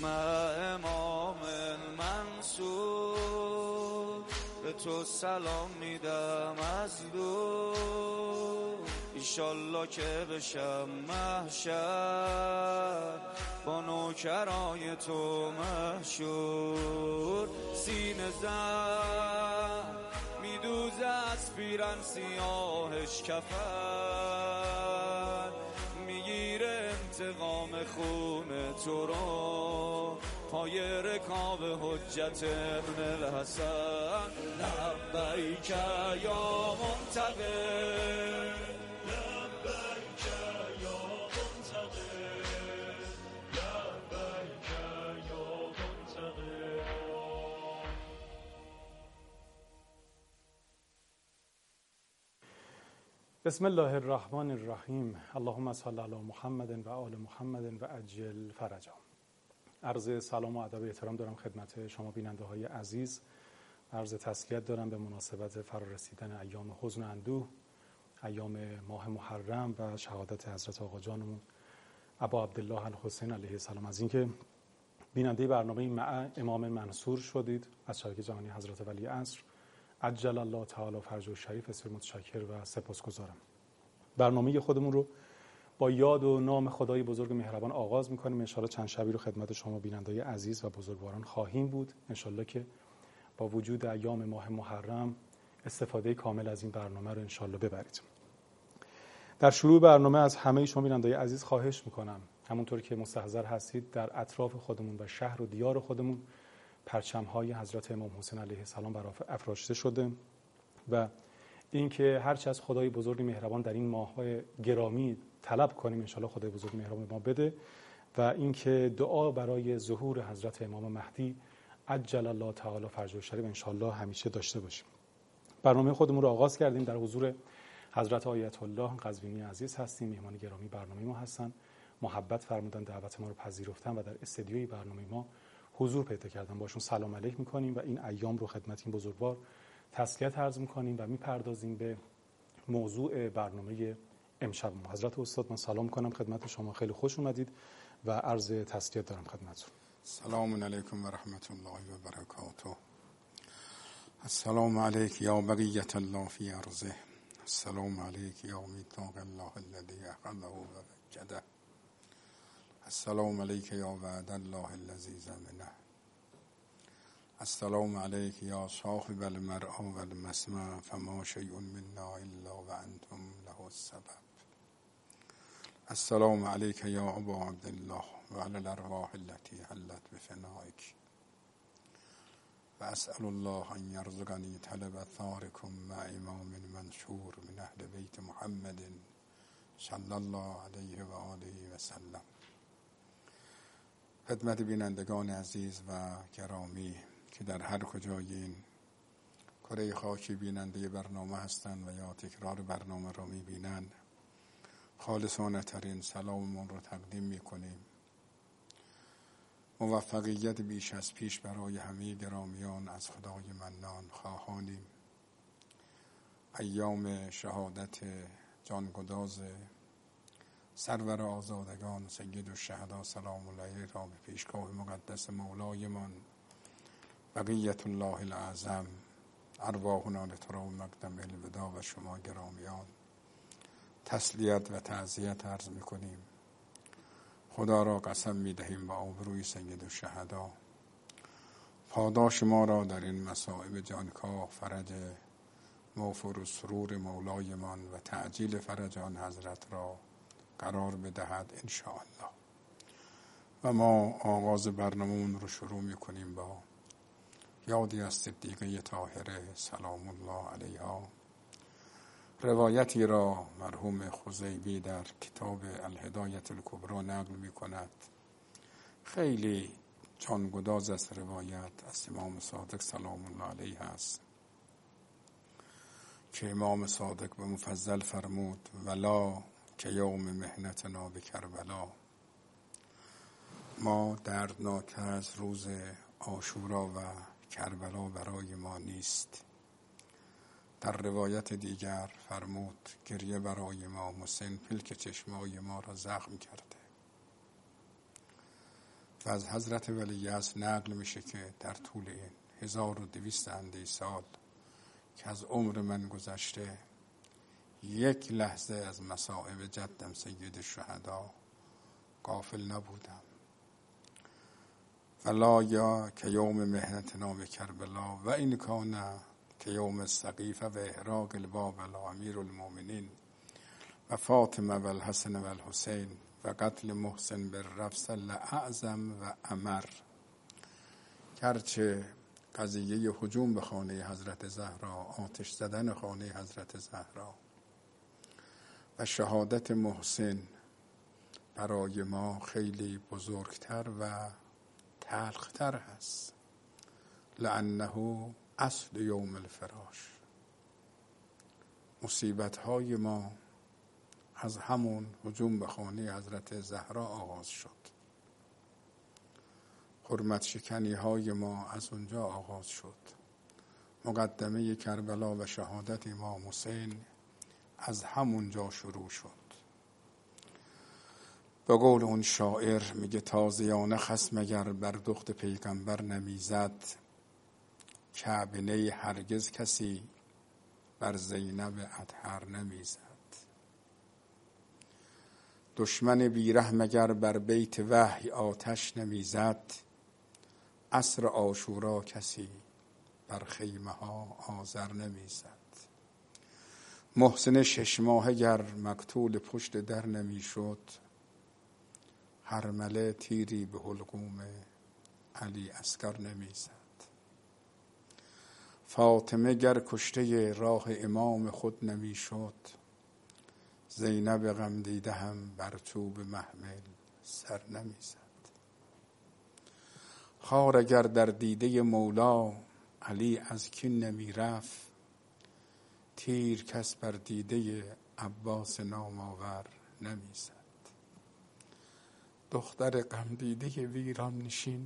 من امام منصور به تو سلام میدم از دور. ایشالله که بشم محشر با نوکرای تو مشهور. سینه زن میدوزه از پیرن سیاهش کفن، میگیره انتقام خون تو رو پای رکاب حجت ابن الحسن. لبیک یا منتقم، لبیک یا منتقم، لبیک یا منتقم. بسم الله الرحمن الرحیم. اللهم صل علی محمد و آل محمد و عجل فرجهم. عرض سلام و ادب و احترام دارم خدمت شما بیننده های عزیز. عرض تسلیت دارم به مناسبت فرارسیدن ایام حزن و اندوه، ایام ماه محرم و شهادت حضرت آقا جانمون ابا عبدالله الحسین علیه السلام. از اینکه بیننده برنامه مع امام منصور شدید از شریک جهانی حضرت ولی عصر عجل الله تعالی فرجه الشریف، بسیار متشکر و سپاسگزارم. برنامه خودمون رو با یاد و نام خدای بزرگ مهربان آغاز می‌کنیم. ان شاءالله چند شبی رو خدمت شما بیننده‌های عزیز و بزرگواران خواهیم بود. ان شاءالله که با وجود ایام ماه محرم استفاده کامل از این برنامه رو ان شاءالله ببرید. در شروع برنامه از همه شما بیننده‌های عزیز خواهش می‌کنم همونطور که مستحضر هستید در اطراف خودمون و شهر و دیار خودمون پرچم‌های حضرت امام حسین علیه السلام برافراشته شده و اینکه هرچه از خدای بزرگ مهربان در این ماه‌های گرامی طلب کنیم ان شاءالله خدای بزرگ مهربان به ما بده و اینکه دعا برای ظهور حضرت امام مهدی عجل الله تعالی فرجه الشریف ان شاءالله همیشه داشته باشیم. برنامه خودمون رو آغاز کردیم. در حضور حضرت آیت الله قزوینی عزیز هستیم. مهمان گرامی برنامه ما هستن. محبت فرمودن، دعوت ما رو پذیرفتن و در استودیوی برنامه ما حضور پیدا کردن. باشون سلام علیک می‌کنیم و این ایام رو خدمت این بزرگوار تسلیت عرض می‌کنیم و می‌پردازیم به موضوع برنامه امشب ما. حضرت استاد من سلام کنم خدمت شما، خیلی خوش اومدید و عرض تسلیت دارم خدمتتون. سلام علیکم و رحمت الله و برکاته. السلام علیک یا بقیت الله فی ارضه، السلام علیک یا میثاق الله الذی اخذه و وجده، السلام علیک یا وعد الله الذی ضمنه، السلام علیک یا صاحب المرء و المسمع فما شیء منا الا وانتم له السبب، السلام علیک یا ابا عبدالله و علی الارواح التي حلت بفنائک و اسأل الله ان یرزقنی طلب ثارکم مع امام منشور من اهل بیت محمد صلی الله علیه و آله و سلم. خدمت بینندگان عزیز و گرامی که در هر کجای این کره خاکی بیننده برنامه هستند و یا تکرار برنامه را میبینند، خالصانه ترین سلاممون رو تقدیم میکنیم. موفقیت بیش از پیش برای همه گرامیان از خدای منان خواهانیم. ایام شهادت جانگداز سرور آزادگان سید الشهدا سلام الله را به پیشگاه مقدس مولایمان بقیت الله الاعظم ارواحنا لترا مقدم الوداع و شما گرامیان تسلیت و تعزیت عرض میکنیم. خدا را قسم میدهیم با آبروی سید الشهدا پاداش ما را در این مصائب جانکاه فرج موفور و سرور مولایمان و تعجیل فرج آن حضرت را قرار بدهد انشاءالله. و ما آغاز برنامه‌مون رو شروع میکنیم با یادی از صدیقه طاهره سلام الله علیها. روایتی را مرحوم خزیبی در کتاب الهدایة الکبری نقل میکند. خیلی جانگداز است روایت از امام صادق سلام الله علیه است که امام صادق به مفضل فرمود ولا که یوم محنتنا به کربلا. ما دردناکتر از روز عاشورا و کربلا برای ما نیست. در روایت دیگر فرمود گریه برای ما حسین پلک چشمای ما را زخم کرده. و از حضرت ولیعصر نقل میشه که در طول این 1200 اندی سال که از عمر من گذشته یک لحظه از مصائب جدم سید الشهدا غافل نبودم. ولا یا که یوم مهنتنا به کربلا و این کان که یوم السقیفه و احراق البابلا امیر المؤمنین و فاطمه و الحسن و الحسین و قتل محسن بالرفس لعظم و امر. گرچه قضیه هجوم به خانه حضرت زهرا، آتش زدن خانه حضرت زهرا و شهادت محسن برای ما خیلی بزرگتر و تلختر هست، لانه اصل یوم الفراش. مصیبت های ما از همون هجوم به خانه حضرت زهرا آغاز شد. حرمت شکنی های ما از اونجا آغاز شد. مقدمه کربلا و شهادت امام حسین از همونجا شروع شد. به قول اون شاعر میگه تازیانه خصم اگر بر دخت پیغمبر نمیزد، کعبه هرگز کسی بر زینب اطهر نمیزد. دشمن بیرحم اگر بر بیت وحی آتش نمیزد، عصر عاشورا کسی بر خیمه ها آذر نمیزد. محسن 6 ماهه گر مقتول پشت در نمیشد، هرمله تیری به حلقوم علی اصغر نمیزد. فاطمه گر کشته راه امام خود نمیشد، زینب غم دیده هم بر چوب محمل سر نمیزد. خار اگر در دیده مولا علی از کین نمیرفت، تیر کس بر دیده عباس نامآور نمیزد. دختر غم دیده ویران نشین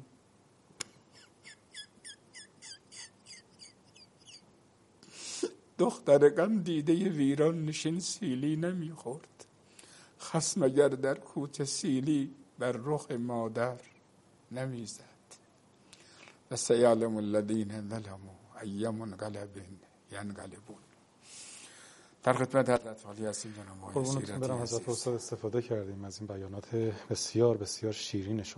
سیلی نمیخورد، خصم اگر در کوچه سیلی بر رخ مادر نمیزد. و سیعلم الذین ظلموا ای منقلب ینقلبون. در خدمت حضرت عالی هستیم جناب آقای سیرتی عزیز. برم حضرت استاد استفاده کردیم از این بیانات بسیار بسیار شیرین شما.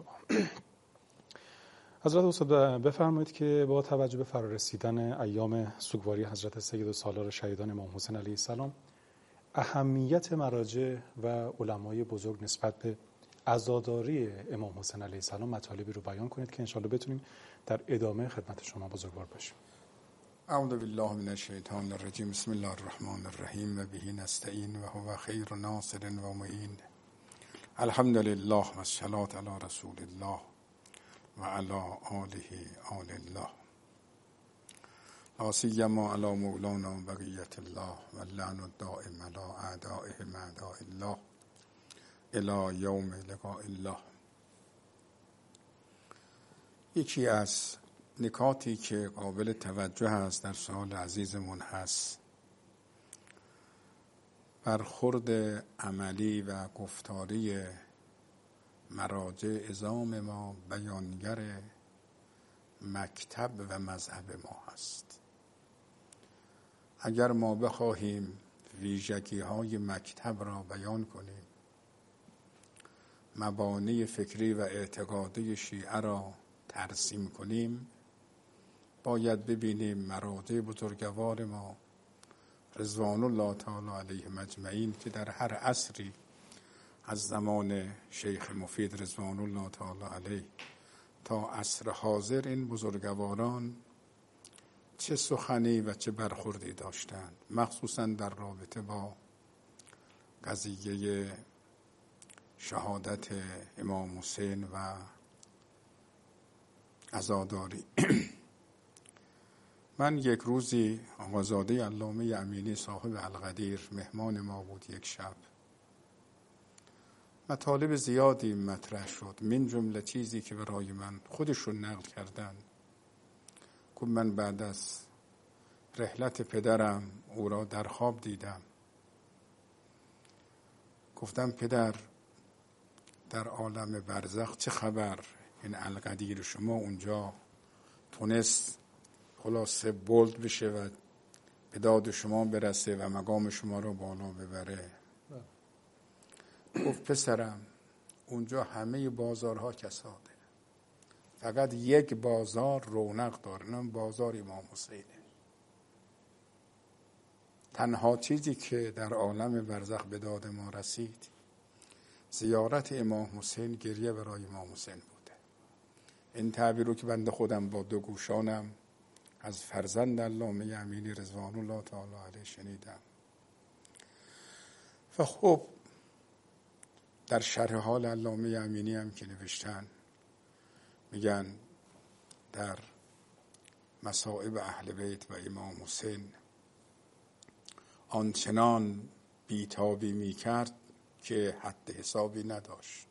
حضرت استاد بفرمایید که با توجه به فرارسیدن ایام سوگواری حضرت سید السالار شهیدان امام حسین علیه السلام، اهمیت مراجع و علمای بزرگ نسبت به عزاداری امام حسین علیه السلام مطالبی رو بیان کنید که انشاءالله بتونیم در ادامه خدمت شما بزرگوار باشیم. اعوذ بالله من الشیطان الرجیم. بسم الله الرحمن الرحیم و به نستعین و هو خیر ناصر و معین. الحمد لله و الصلاة علی رسول الله و علی آله آل الله، لا سیما علی مولانا بقیت الله و اللعن الدائم علی اعدائهم اعداء الله الی یوم لقاء الله. یکی از نکاتی که قابل توجه است در سوال عزیزمون هست، برخورد عملی و گفتاری مراجع عظام ما بیانگر مکتب و مذهب ما هست. اگر ما بخواهیم ویژگی های مکتب را بیان کنیم، مبانی فکری و اعتقادی شیعه را ترسیم کنیم، باید ببینیم مراجع بزرگوار ما رضوان الله تعالی علیهم اجمعین که در هر عصری از زمان شیخ مفید رضوان الله تعالی علیه تا عصر حاضر این بزرگواران چه سخنی و چه برخوردی داشتند، مخصوصا در رابطه با قضیه شهادت امام حسین و عزاداری. من یک روزی آقازاده علامه امینی صاحب القدیر مهمان ما بود. یک شب مطالب زیادی مطرح شد، من جمله چیزی که برای من خودشون نقل کردن. که من بعد از رحلت پدرم او را در خواب دیدم. گفتم پدر، در عالم برزخ چه خبر؟ این القدیر شما اونجا تونست خلاصه بولد بشه و به داد شما برسه و مقام شما رو بالا ببره. گفت پسرم اونجا همه بازارها کساده، فقط یک بازار رونق داره، اونم بازار امام حسینه. تنها چیزی که در عالم برزخ به داد ما رسید زیارت امام حسین، گریه برای امام حسین بوده. این تعبیر رو که بنده خودم با دو گوشانم از فرزند علامه امینی رضوان الله تعالی علیه شنیدم. و خب در شرح حال علامه امینی هم که نوشتن میگن در مصائب اهل بیت و امام حسین آنچنان بیتابی میکرد که حد حسابی نداشت.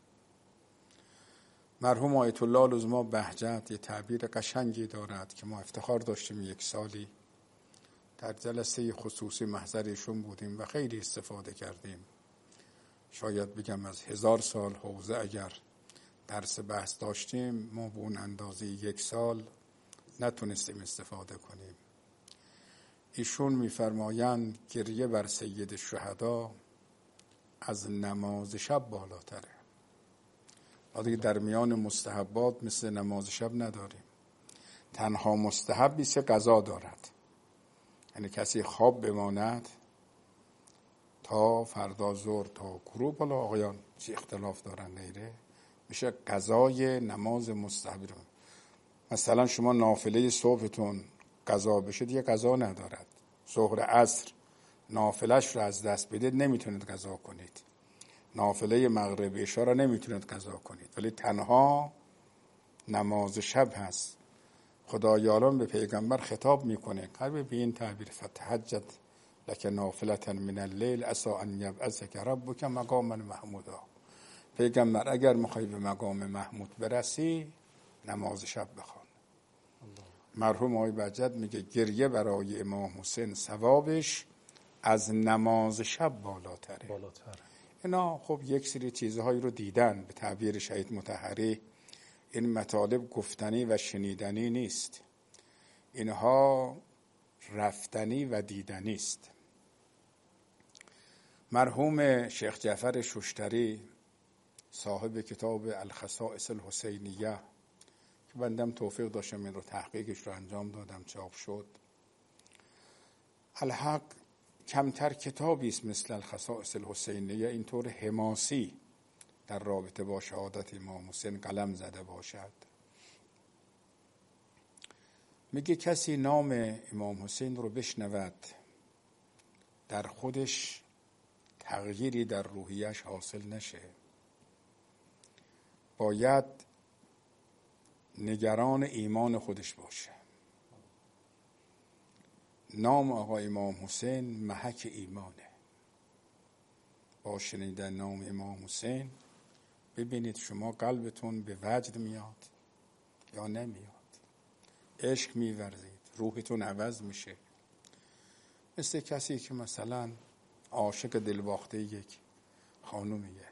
مرحوم آیت الله العظما بهجت یه تعبیر قشنگی دارد که ما افتخار داشتیم یک سالی در جلسه خصوصی محضرشون بودیم و خیلی استفاده کردیم. شاید بگم از 1000 سال حوزه اگر درس بحث داشتیم ما به اون اندازه یک سال نتونستیم استفاده کنیم. ایشون میفرمایند گریه بر سید الشهدا از نماز شب بالاتره. دیگه در میان مستحبات مثل نماز شب نداریم. تنها مستحبی که قضا دارد، یعنی کسی خواب بماند تا فردا ظهر تا غروب، بالا آقایان چی اختلاف دارن نیره، میشه قضای نماز مستحب. مثلا شما نافله صبحتون قضا بشه دیگه قضا ندارد، ظهر عصر نافلش رو از دست بدید نمیتونید قضا کنید، نافله مغرب عشا را نمیتونید قضا کنید، ولی تنها نماز شب هست. خدایاران به پیغمبر خطاب میکنه قلب به این تعبیر فتحجت لک نافلة من اللیل عسی ان یبعثک ربک مقاما محمودا. پیغمبر اگر میخوای به مقام محمود برسی نماز شب بخوان. مرحوم آقای بهجت میگه گریه برای امام حسین ثوابش از نماز شب بالاتره. اینا خب یک سری چیزهایی رو دیدن. به تعبیر شهید مطهری این مطالب گفتنی و شنیدنی نیست، اینها رفتنی و دیدنی است. مرحوم شیخ جعفر ششتری صاحب کتاب الخصائص الحسینیه که بندم توفیق داشتم این رو تحقیقش رو انجام دادم، چاپ شد. الحق کمتر کتابی است مثل الخصائص الحسینیه اینطور حماسی در رابطه با شهادت امام حسین قلم زده باشد. میگه کسی نام امام حسین رو بشنود در خودش تغییری در روحیش حاصل نشه، باید نگران ایمان خودش باشه. نام آقا امام حسین محک ایمانه. با شنیدن نام امام حسین ببینید شما قلبتون به وجد میاد یا نمیاد، عشق میورزید، روحتون عوض میشه. مثل کسی که مثلا عاشق دلباخته یک خانومیه،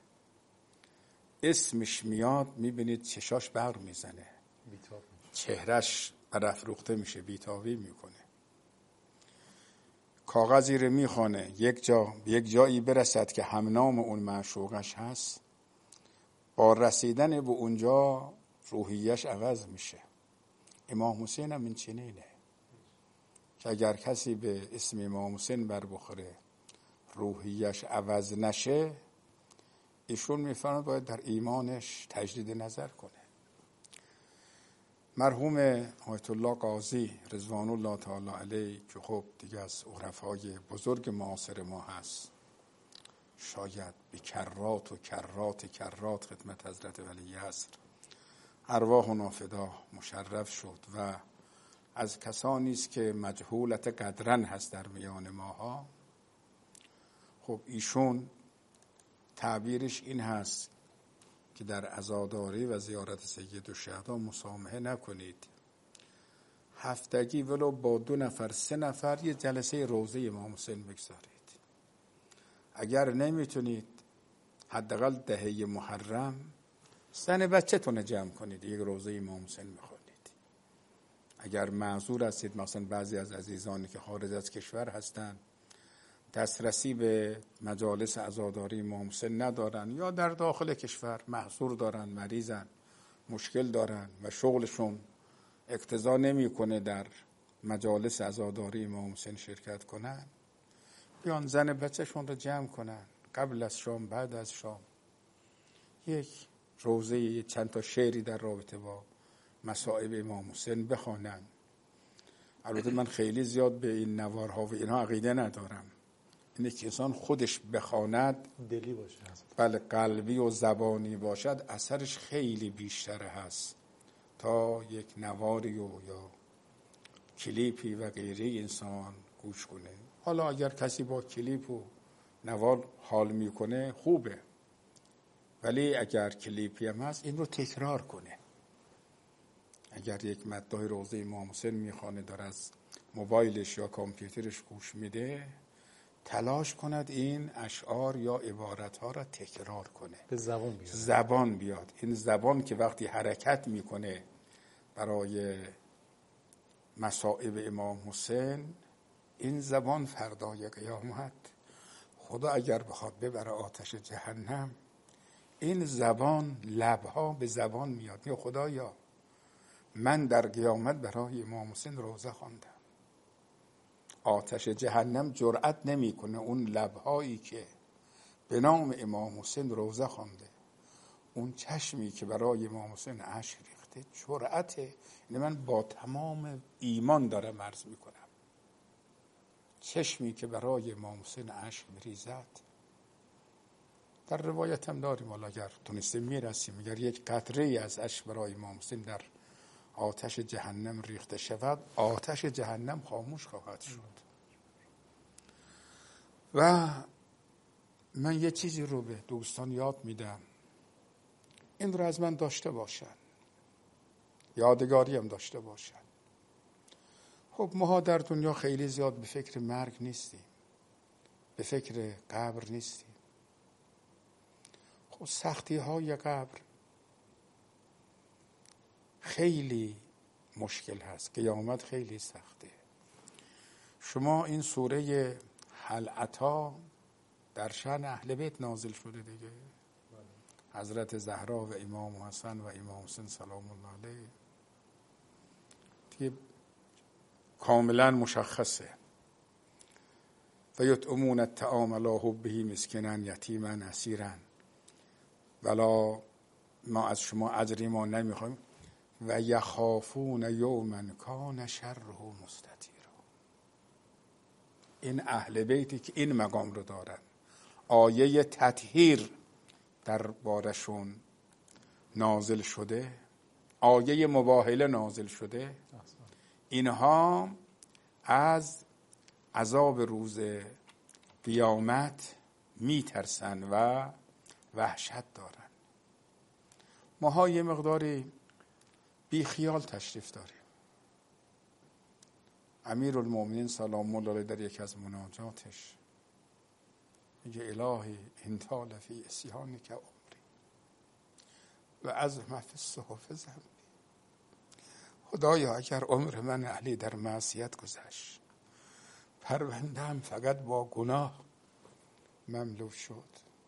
اسمش میاد میبینید چشاش برق میزنه، چهرش برافروخته میشه، بیتابی میکنه. کاغذی رو میخونه یک جایی برسد که همنام اون معشوقش هست، با رسیدن به اونجا روحیش عوض میشه. امام حسین هم این چنینه که اگر کسی به اسم امام حسین بر بخوره روحیش عوض نشه، ایشون میفرماید باید در ایمانش تجدید نظر کنه. مرحوم آیت الله قاضی رضوان الله تعالی علیه که خب دیگه از عرفای بزرگ معاصر ما هست، شاید به کرات و کرات خدمت حضرت ولی عصر ارواحنا فدا مشرف شد و از کسانی است که مجهولت قدرن هست در میان ماها. خب ایشون تعبیرش این هست که در عزاداری و زیارت سید الشهدا مسامحه نکنید، هفتگی ولو با 2 نفر 3 نفر یه جلسه روضه امام حسین بگذارید. اگر نمیتونید حداقل دهه محرم زن بچه‌تون جمع کنید، یک روزه امام حسین میخونید. اگر معذور هستید، مثلا بعضی از عزیزانی که خارج از کشور هستند دسترسی به مجالس عزاداری امام حسین ندارن یا در داخل کشور معذور دارن، مریضن، مشکل دارن و شغلشون اقتضا نمیکنه در مجالس عزاداری امام حسین شرکت کنن، بیان زن بچه‌شون رو جمع کنن، قبل از شام بعد از شام یک روزه چند تا شعری در رابطه با مصائب امام حسین بخوانن. البته من خیلی زیاد به این نوارها و اینها عقیده ندارم، اینه که انسان خودش بخواند، دلی باشه، بله قلبی و زبانی باشد، اثرش خیلی بیشتر هست تا یک نواری و یا کلیپی و غیره انسان گوش کنه. حالا اگر کسی با کلیپ و نوار حال میکنه خوبه، ولی اگر کلیپی هم هست این رو تکرار کنه. اگر یک مداح روزه امام حسین میخوانه، داره از موبایلش یا کامپیوترش گوش میده، تلاش کند این اشعار یا عبارتها را تکرار کنه، به زبان بیاد. زبان بیاد. این زبان که وقتی حرکت میکنه برای مصائب امام حسین، این زبان فردای قیامت خدا اگر بخواد ببره آتش جهنم، این زبان، لبها به زبان میاد، یا خدایا من در قیامت برای امام حسین روزه خواندم، آتش جهنم جرأت نمیکنه اون لبهایی که به نام امام حسین روزه خوانده، اون چشمی که برای امام حسین اشک ریخته، جرأته. من با تمام ایمان دارم عرض میکنم، چشمی که برای امام حسین اشک میریزد. در روایت هم داریم، حالا اگر تونستیم میرسیم، اگر یک قطره از اشک برای امام حسین در آتش جهنم ریخته شود، آتش جهنم خاموش خواهد شد. و من یه چیزی رو به دوستان یاد میدم، این رو از من داشته باشن، یادگاری هم داشته باشن. خب ما در دنیا خیلی زیاد به فکر مرگ نیستیم، به فکر قبر نیستیم. خب سختی های قبر خیلی مشکل هست، قیامت خیلی سخته. شما این سوره هل اتی در شأن اهل بیت نازل شده دیگه، حضرت زهرا و امام حسن و امام حسین سلام الله علیه، دیگه کاملا مشخصه. و یطعمون الطعام علی حبه مسکینا یتیما اسیرا، ولا ما از شما اجری ما نمیخوایم، و یخافون یوما کان شره مستطیرا. این اهل بیتی که این مقام رو دارن، آیه تطهیر در بارشون نازل شده، آیه مباهله نازل شده، اینها از عذاب روز قیامت میترسن و وحشت دارن. ما یه مقداری بی خیال تشریف داریم. امیرالمومنین سلام الله علیه در یک از مناجاتش میگه الهی ان طال فی عصیانک عمری و عظم فی الصحف ذنبی. خدایا اگر عمر من علی در معصیت گذشت، پرونده‌ام فقط با گناه مملو شد،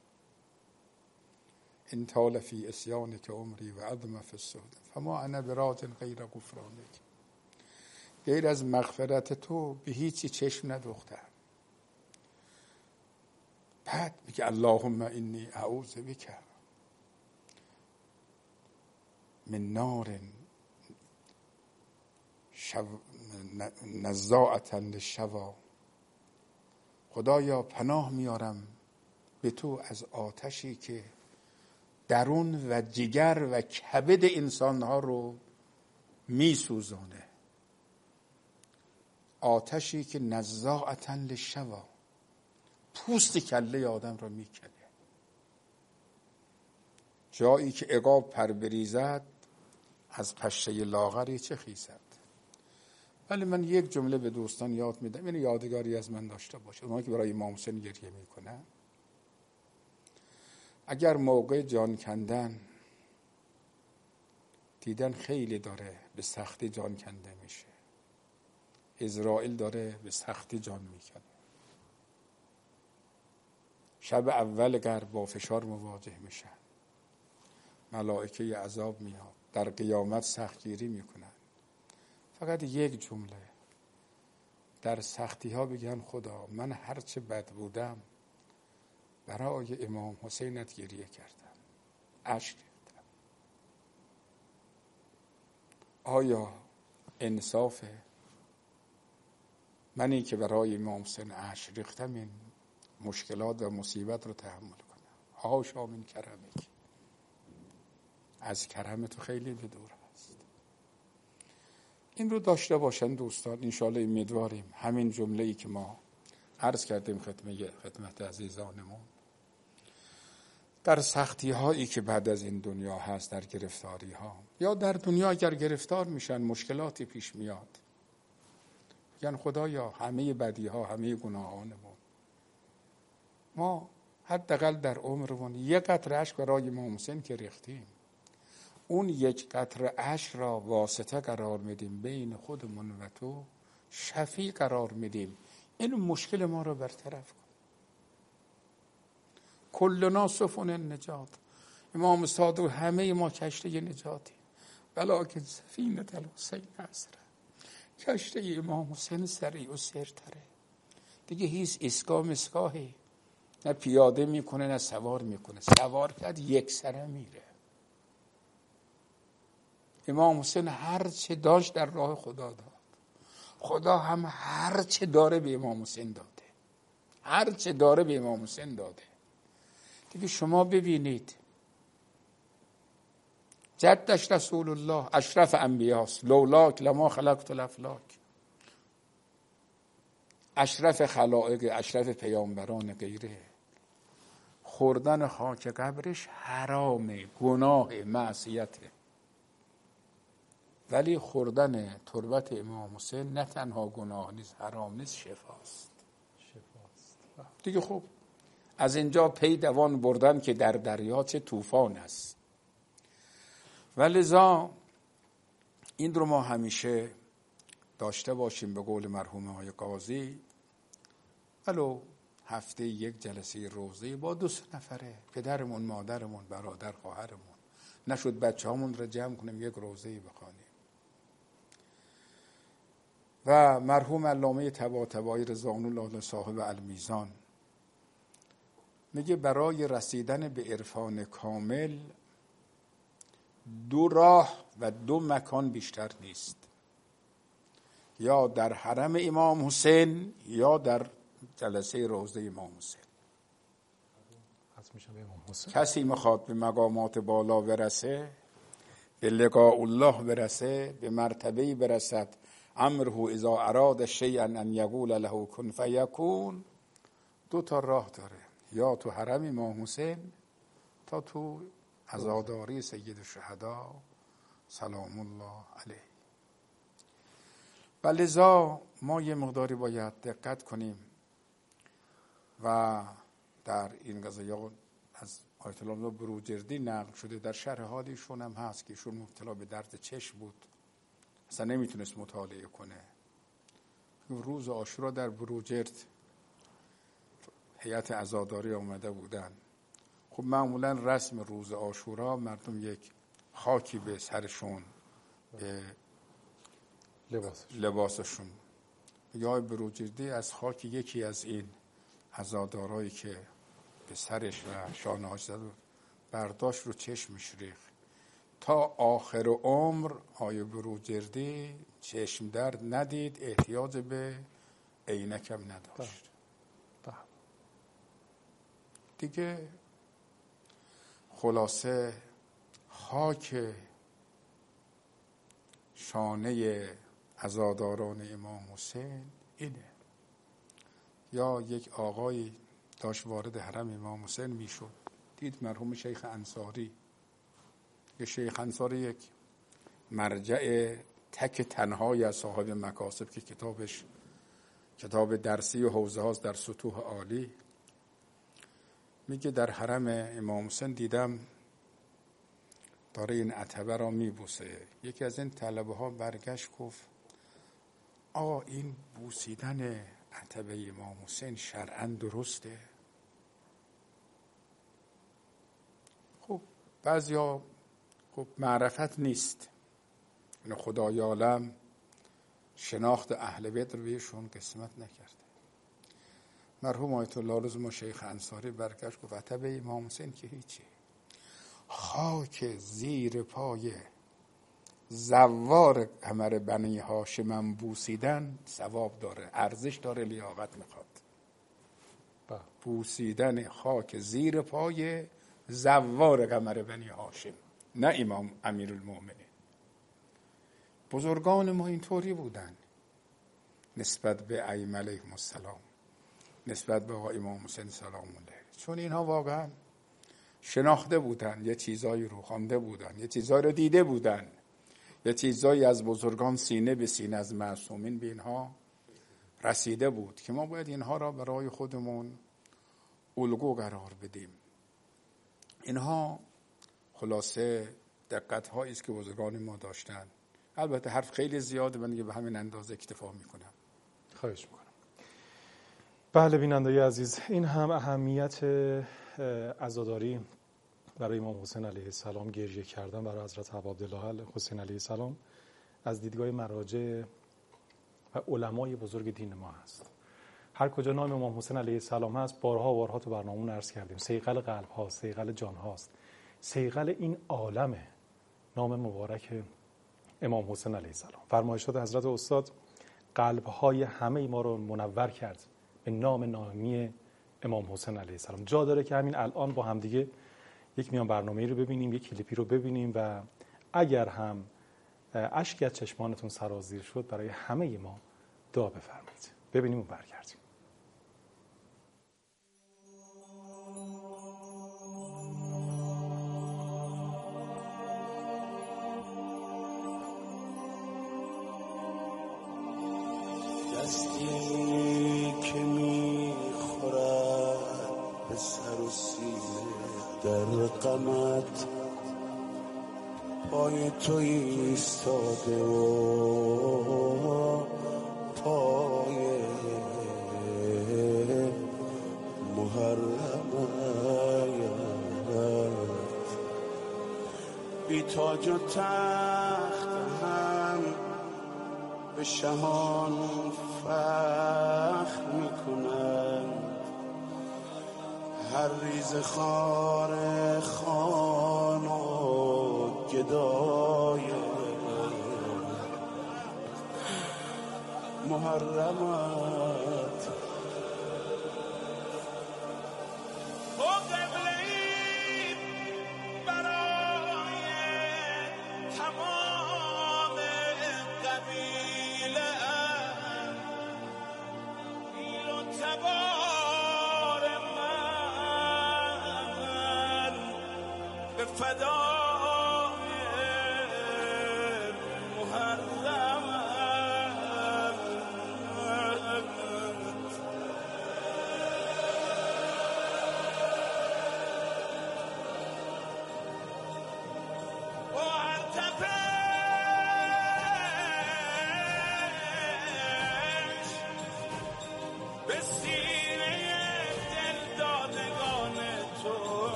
ان طال فی عصیانک عمری و عظم فی الصحف فما انا براض غیر غفرانک. غیر از مغفرت تو به هیچی چشم ندوختم. بعد میگه اللهم انی اعوذ بک من نار نزاعة للشوا. خدایا پناه میارم به تو از آتشی که درون و جگر و کبد انسانها رو میسوزانه، آتشی که نزاعة للشوا، پوست کله آدم رو میکنه، جایی که عقاب پر بریزد از پشه لاغری چه خیزد. ولی من یک جمله به دوستان یاد میدم، این یادگاری از من داشته باشه، اونها که برای امام حسین گریه میکنن، اگر موقع جان کندن دیدن خیلی داره به سختی جان کنده میشه. اسرائیل داره به سختی جان میکنه. شب اول گر با فشار مواجه میشن، ملائکه عذاب میاد، در قیامت سختگیری میکنن. فقط یک جمله در سختی ها بگن خدا من هرچه بد بودم برای امام حسینت گریه کردم، اشک ریختم. آیا انصافه منی که برای امام حسین اشک ریختم این مشکلات و مصیبت رو تحمل کنم؟ حاشا من کرمک، از کرم تو خیلی به دور هست. این رو داشته باشن دوستان. انشاءالله امیدواریم همین جمله‌ای که ما عرض کردیم خدمت عزیزانمون در سختی هایی که بعد از این دنیا هست، در گرفتاری ها یا در دنیا اگر گرفتار میشن مشکلاتی پیش میاد، یعنی خدایا همه بدی ها همه گناهانمون ما حداقل در عمرمون یک قطره اشک برای امام حسین که ریختیم، اون یک قطره اشک را واسطه قرار میدیم بین خودمون و تو، شفیع قرار میدیم، این مشکل ما را برطرف کن. کلنا سفن النجات، امام صادق همه ما کشته نجاتیم، ولکن سفینه الحسین اسرع، کشته امام حسین سریع و سرتره. دیگه هیچ اسکا مسکاهی نه پیاده میکنه نه سوار میکنه، سوار کرد یک سره میره. امام حسین هر چه داشت در راه خدا داد، خدا هم هر چه داره به امام حسین داده، هر چه داره به امام حسین داده. دیگه شما ببینید جدش رسول الله اشرف انبیاست، لولاک لما خلقت الافلاک، اشرف خلائق، اشرف پیامبران غیره. خوردن خاک قبرش حرامه، گناه، معصیته، ولی خوردن تربت امام حسین نه تنها گناه نیست، حرام نیست، شفاست. دیگه خب از اینجا پی دوان بردن که در دریا چه طوفان است. ولذا این رو ما همیشه داشته باشیم. به قول مرحوم آقای قاضی، ولو هفته یک جلسه روزه با 2-3 نفره، پدرمون، مادرمون، برادر، خواهرمون، نشد بچه‌هامون رو جمع کنیم یک روزه بخوانیم. و مرحوم علامه طباطبایی رضوان‌الله صاحب المیزان میگه برای رسیدن به عرفان کامل 2 راه و 2 مکان بیشتر نیست، یا در حرم امام حسین یا در جلسه روضه امام حسین. کسی میخواد به مقامات بالا برسه، به لقاء الله برسه، به مرتبه‌ای برسد امره اذا اراد شیئا ان یقول له کن فیکون، 2 تا راه داره، یا تو حرم امام حسین تا تو عزاداری سید الشهدا سلام الله علیه. و لذا ما یه مقداری باید دقت کنیم و در این قضیه از آیت الله بروجردی نقل شده، در شرح حالیشون هم هست که ایشون مبتلا به درد چشم بود، اصلا نمیتونست مطالعه کنه. روز عاشورا در بروجرد هیئت عزاداری آمده بودن. خب معمولا رسم روز عاشورا مردم یک خاکی به سرشون، به لباسشون. یا بروجردی از خاک یکی از این عزادارایی که به سرش و شانه‌اش زد برداشت، رو چشمش ریخت. تا آخر عمر آیه بروجردی چشم درد ندید، احتیاج به عینکم نداشت. دیگه خلاصه خاک شانه عزاداران امام حسین اینه. یا یک آقایی داشت وارد حرم امام حسین میشد، دید مرحوم شیخ انصاری. شیخ انصاری یک مرجع تک تنهایی از صاحب مکاسب که کتابش کتاب درسی و حوزه هاست در سطوح عالی، میگه در حرم امام حسین دیدم داره این عتبه را میبوسه. یکی از این طلبه ها برگشت گفت آقا این بوسیدن عتبه امام حسین شرعاً درسته؟ خب بعضیا خب معرفت نیست، این خدای عالم شناخت اهل بیت رو بهشون قسمت نکرده. مرحوم آیت الله رضا شیخ انصاری برگشت گفت عتبه امام حسین که هیچی، خاک زیر پای زوار قمر بنی هاشم بوسیدن ثواب داره، ارزش داره، لیاقت میخواد. بوسیدن خاک زیر پای زوار قمر بنی هاشم، نه امام امیرالمومنین. بزرگان ما اینطوری بودن نسبت به ائمه علیهم السلام، نسبت به آقا امام حسین سلام الله، چون اینها واقعا شناخته بودن، یه چیزایی رو خوانده بودن، یه چیزایی رو دیده بودن، یه چیزایی از بزرگان سینه به سینه از معصومین به اینها رسیده بود که ما باید اینها را برای خودمون الگو قرار بدیم. اینها خلاصه دقت هایی است که بزرگان ما داشتن. البته حرف خیلی زیاده، من دیگه به همین اندازه اکتفا میکنم. خواهش میکنم. بله بینندگان عزیز، این هم اهمیت عزاداری برای امام حسین علیه السلام، گریه کردن برای حضرت ابا عبدالله حسین علیه السلام از دیدگاه مراجع و علمای بزرگ دین ما هست. هر کجا نام امام حسین علیه السلام هست، بارها و بارها تو برنامه عرض کردیم، صیقل قلب هاست، صیقل جان هاست، صیقل این عالمه نام مبارک امام حسین علیه السلام. فرمایشات حضرت استاد قلب های همه ما رو منور کرد به نام نامی امام حسین علیه السلام. جا داره که همین الان با هم دیگه یک میان برنامه‌ای رو ببینیم، یک کلیپی رو ببینیم و اگر هم اشکی از چشمانتون سرازیر شد برای همه ما دعا بفرمایید. ببینیم و برگردیم. دستی که میخورد به سر و سینه در غمت، پای تو ایستاده و پای محرمت، بی تاج و تخت هم به شهان فخر میکنند، هر ریز خار خان و گدای محرمت.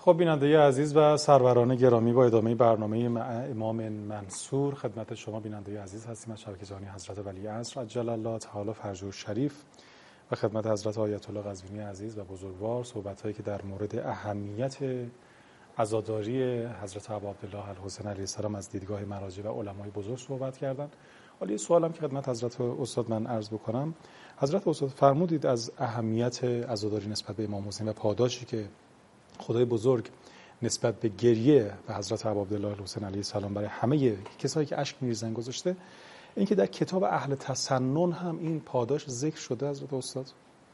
خب بیننده عزیز و سروران گرامی، با ادامه برنامه امام منصور خدمت شما بیننده عزیز هستیم از شبکه جهانی حضرت ولیعصر عجل الله تعالی فرجه الشریف و خدمت حضرت آیت الله قزوینی عزیز و بزرگوار صحبت‌هایی که در مورد اهمیت عزاداری حضرت ابا عبدالله الحسین علیه السلام از دیدگاه مراجع و علمای بزرگ صحبت کردند. حالا یه سوالم که خدمت حضرت استاد من عرض بکنم، حضرت استاد فرمودید از اهمیت عزاداری نسبت به امام حسین و پاداشی که خدای بزرگ نسبت به گریه به حضرت ابا عبدالله الحسین علیه السلام برای همه کسایی که اشک میریزن گذاشته، این که در کتاب اهل تسنن هم این پاداش ذکر شده حضرت استاد؟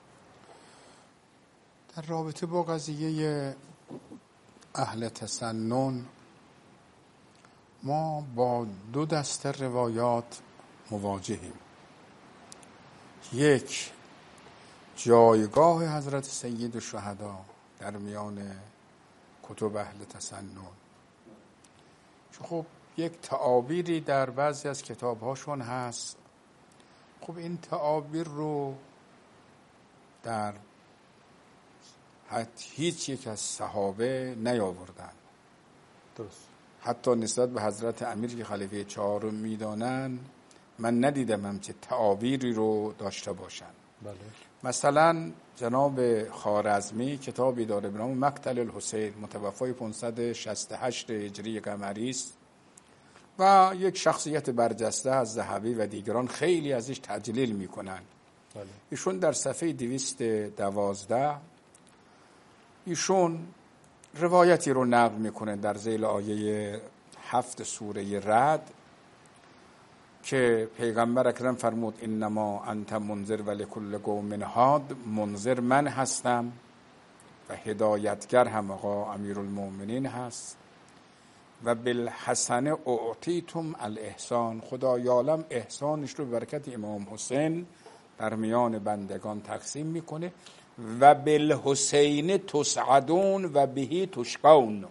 در رابطه با قضیه اهل تسنن ما با دو دسته روایات مواجهیم. یک، جایگاه حضرت سید الشهدا در میان کتب اهل تسنن. خب یک تعابیری در بعضی از کتاب‌هاشون هست، خب این تعابیر رو در هیچ یک از صحابه نیاوردن. درست. حتی نسبت به حضرت امیر که خلیفه چهارم میدانن من ندیدم همچه تعابیری رو داشته باشن. بله. مثلا جناب خوارزمی کتابی داره به نام مقتل الحسین، متوفای 568 هجری قمری است و یک شخصیت برجسته از ذهبی و دیگران خیلی ازش تجلیل میکنن. بله. ایشون در صفحه 212 ایشون روایتی رو نقل میکنه در ذیل آیه 7 سوره رعد که پیغمبر اکرم فرمود انما انت منذر و لکل قوم هاد، منذر من هستم و هدایتگر هم آقا امیرالمومنین هست و بالحسن اعطیتم الاحسان، خدا یعلم احسانش رو برکت امام حسین در میان بندگان تقسیم میکنه و بالحسین تسعدون و بهی تشقون،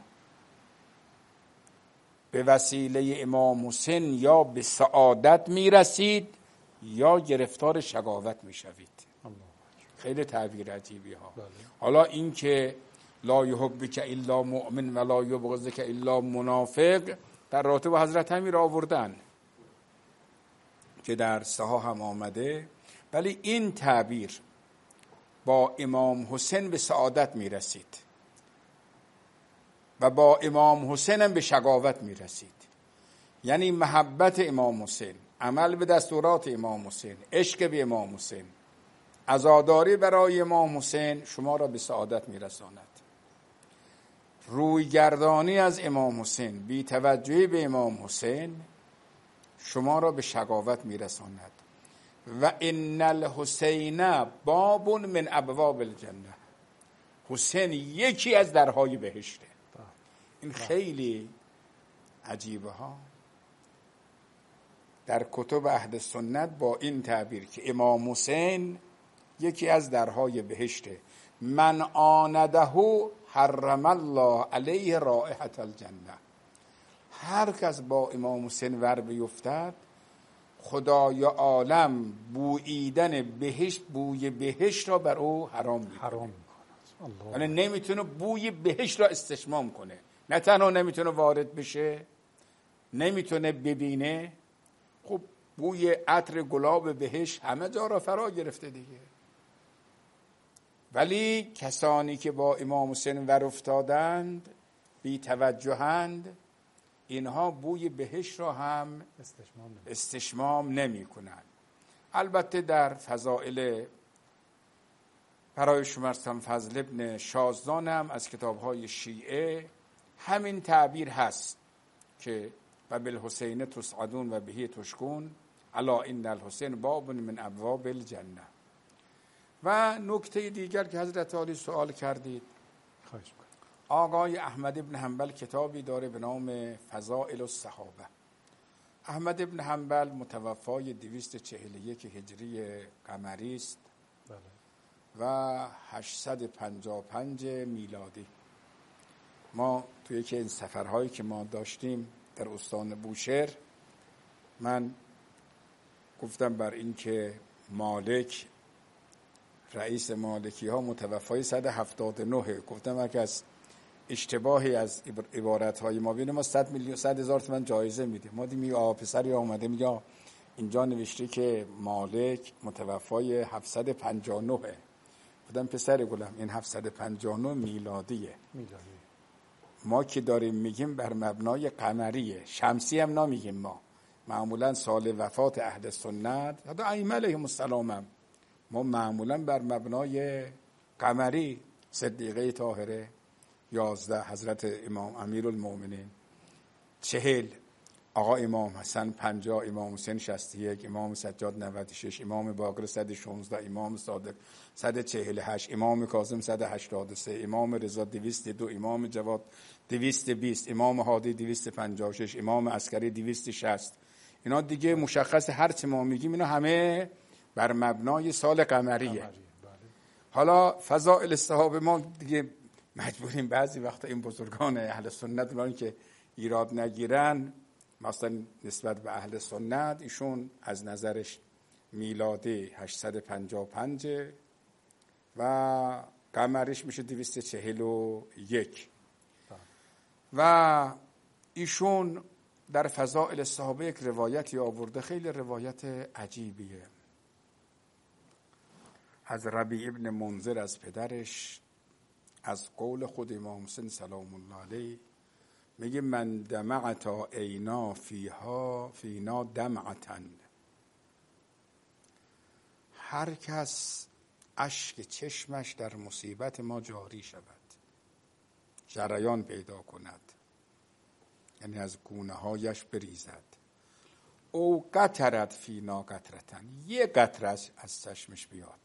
به وسیله امام حسین یا به سعادت میرسید یا گرفتار شقاوت میشوید. خیلی تعبیر عجیبی ها. حالا این که لا یحبک الا مؤمن و لا یبغضک الا منافق در رابطه با حضرت امیر آوردن که در سها هم آمده، ولی این تعبیر با امام حسین به سعادت میرسید و با امام حسین هم به شقاوت میرسید. یعنی محبت امام حسین، عمل به دستورات امام حسین، عشق به امام حسین، عزاداری برای امام حسین شما را به سعادت میرساند. رویگردانی از امام حسین، بی توجهی به امام حسین شما را به شقاوت میرساند. و ان الحسین باب من ابواب الجنه، حسین یکی از درهای بهشته. این خیلی عجیبه ها در کتب اهل سنت با این تعبیر که امام حسین یکی از درهای بهشته. من آنده حرم الله علیه رائحة الجنه، هر کس با امام حسین ور بیفتد خدای عالم بوییدن بهشت، بوی بهشت را بر او حرام میکنه. یعنی نمیتونه بوی بهشت را استشمام کنه، نه تنها نمیتونه وارد بشه، نمیتونه ببینه. خب بوی عطر گلاب بهشت همه جا را فرا گرفته دیگه. ولی کسانی که با امام حسین ور افتادند، بی توجهند، اینها بوی بهشت را هم استشمام نمی کنند. البته در فضائل برای شمرستان فضل ابن شازدان هم از کتاب‌های شیعه همین تعبیر هست که و بالحسین تسعدون و بهی تشقون الا ان الحسین باب من ابواب الجنه. و نکته دیگر که حضرت عالی سوال کردید، آقای احمد ابن حنبل کتابی داره به نام فضائل الصحابه. احمد ابن حنبل متوفای 241 هجری قمری است و 855 میلادی. ما توی یکی این سفرهایی که ما داشتیم در استان بوشهر، من گفتم بر این که مالک رئیس مالکی ها متوفای 179، گفتم اگه از اشتباهی از عبارت‌های ما بینه، ما 100,000 تومان جایزه میدیم. ما دیدیم پسری آمده میگه اینجا نوشته که مالک متوفای 759. بودم پسر گلم این 759 میلادیه. ما که داریم میگیم بر مبنای قمریه، شمسی هم نمیگیم. ما معمولا سال وفات اهل سنت حتی ائمه علیهم السلام ما معمولا بر مبنای قمری، صدیقه طاهره 11، حضرت امام امیرالمومنین 40، آقا امام حسن 50، امام حسین 61، امام سجاد 96، امام باقر 116، امام صادق 148، امام کاظم 183، امام رضا 202، امام جواد 220، امام هادی 256، امام عسکری 260. اینا دیگه مشخص هر چه ما میگیم اینا همه بر مبنای سال قمریه. حالا فضائل صحابه ما دیگه مجبوریم بعضی وقتا این بزرگان اهل سنت اونایی که ایراد نگیرن، مثلا نسبت به اهل سنت ایشون از نظرش میلادی 855 و قمریش میشه 241 و ایشون در فضائل صحابه یک روایتی آورده، خیلی روایت عجیبیه، از ربیع ابن منذر از پدرش، از قول خود امام حسین سلام الله علیه، میگه من دمعت عینا فینا دمعتن، هر کس اشک چشمش در مصیبت ما جاری شود، جریان پیدا کند، یعنی از گونه هایش بریزد، او قطرت فینا قطرتن، یه قطره از چشمش بیاد،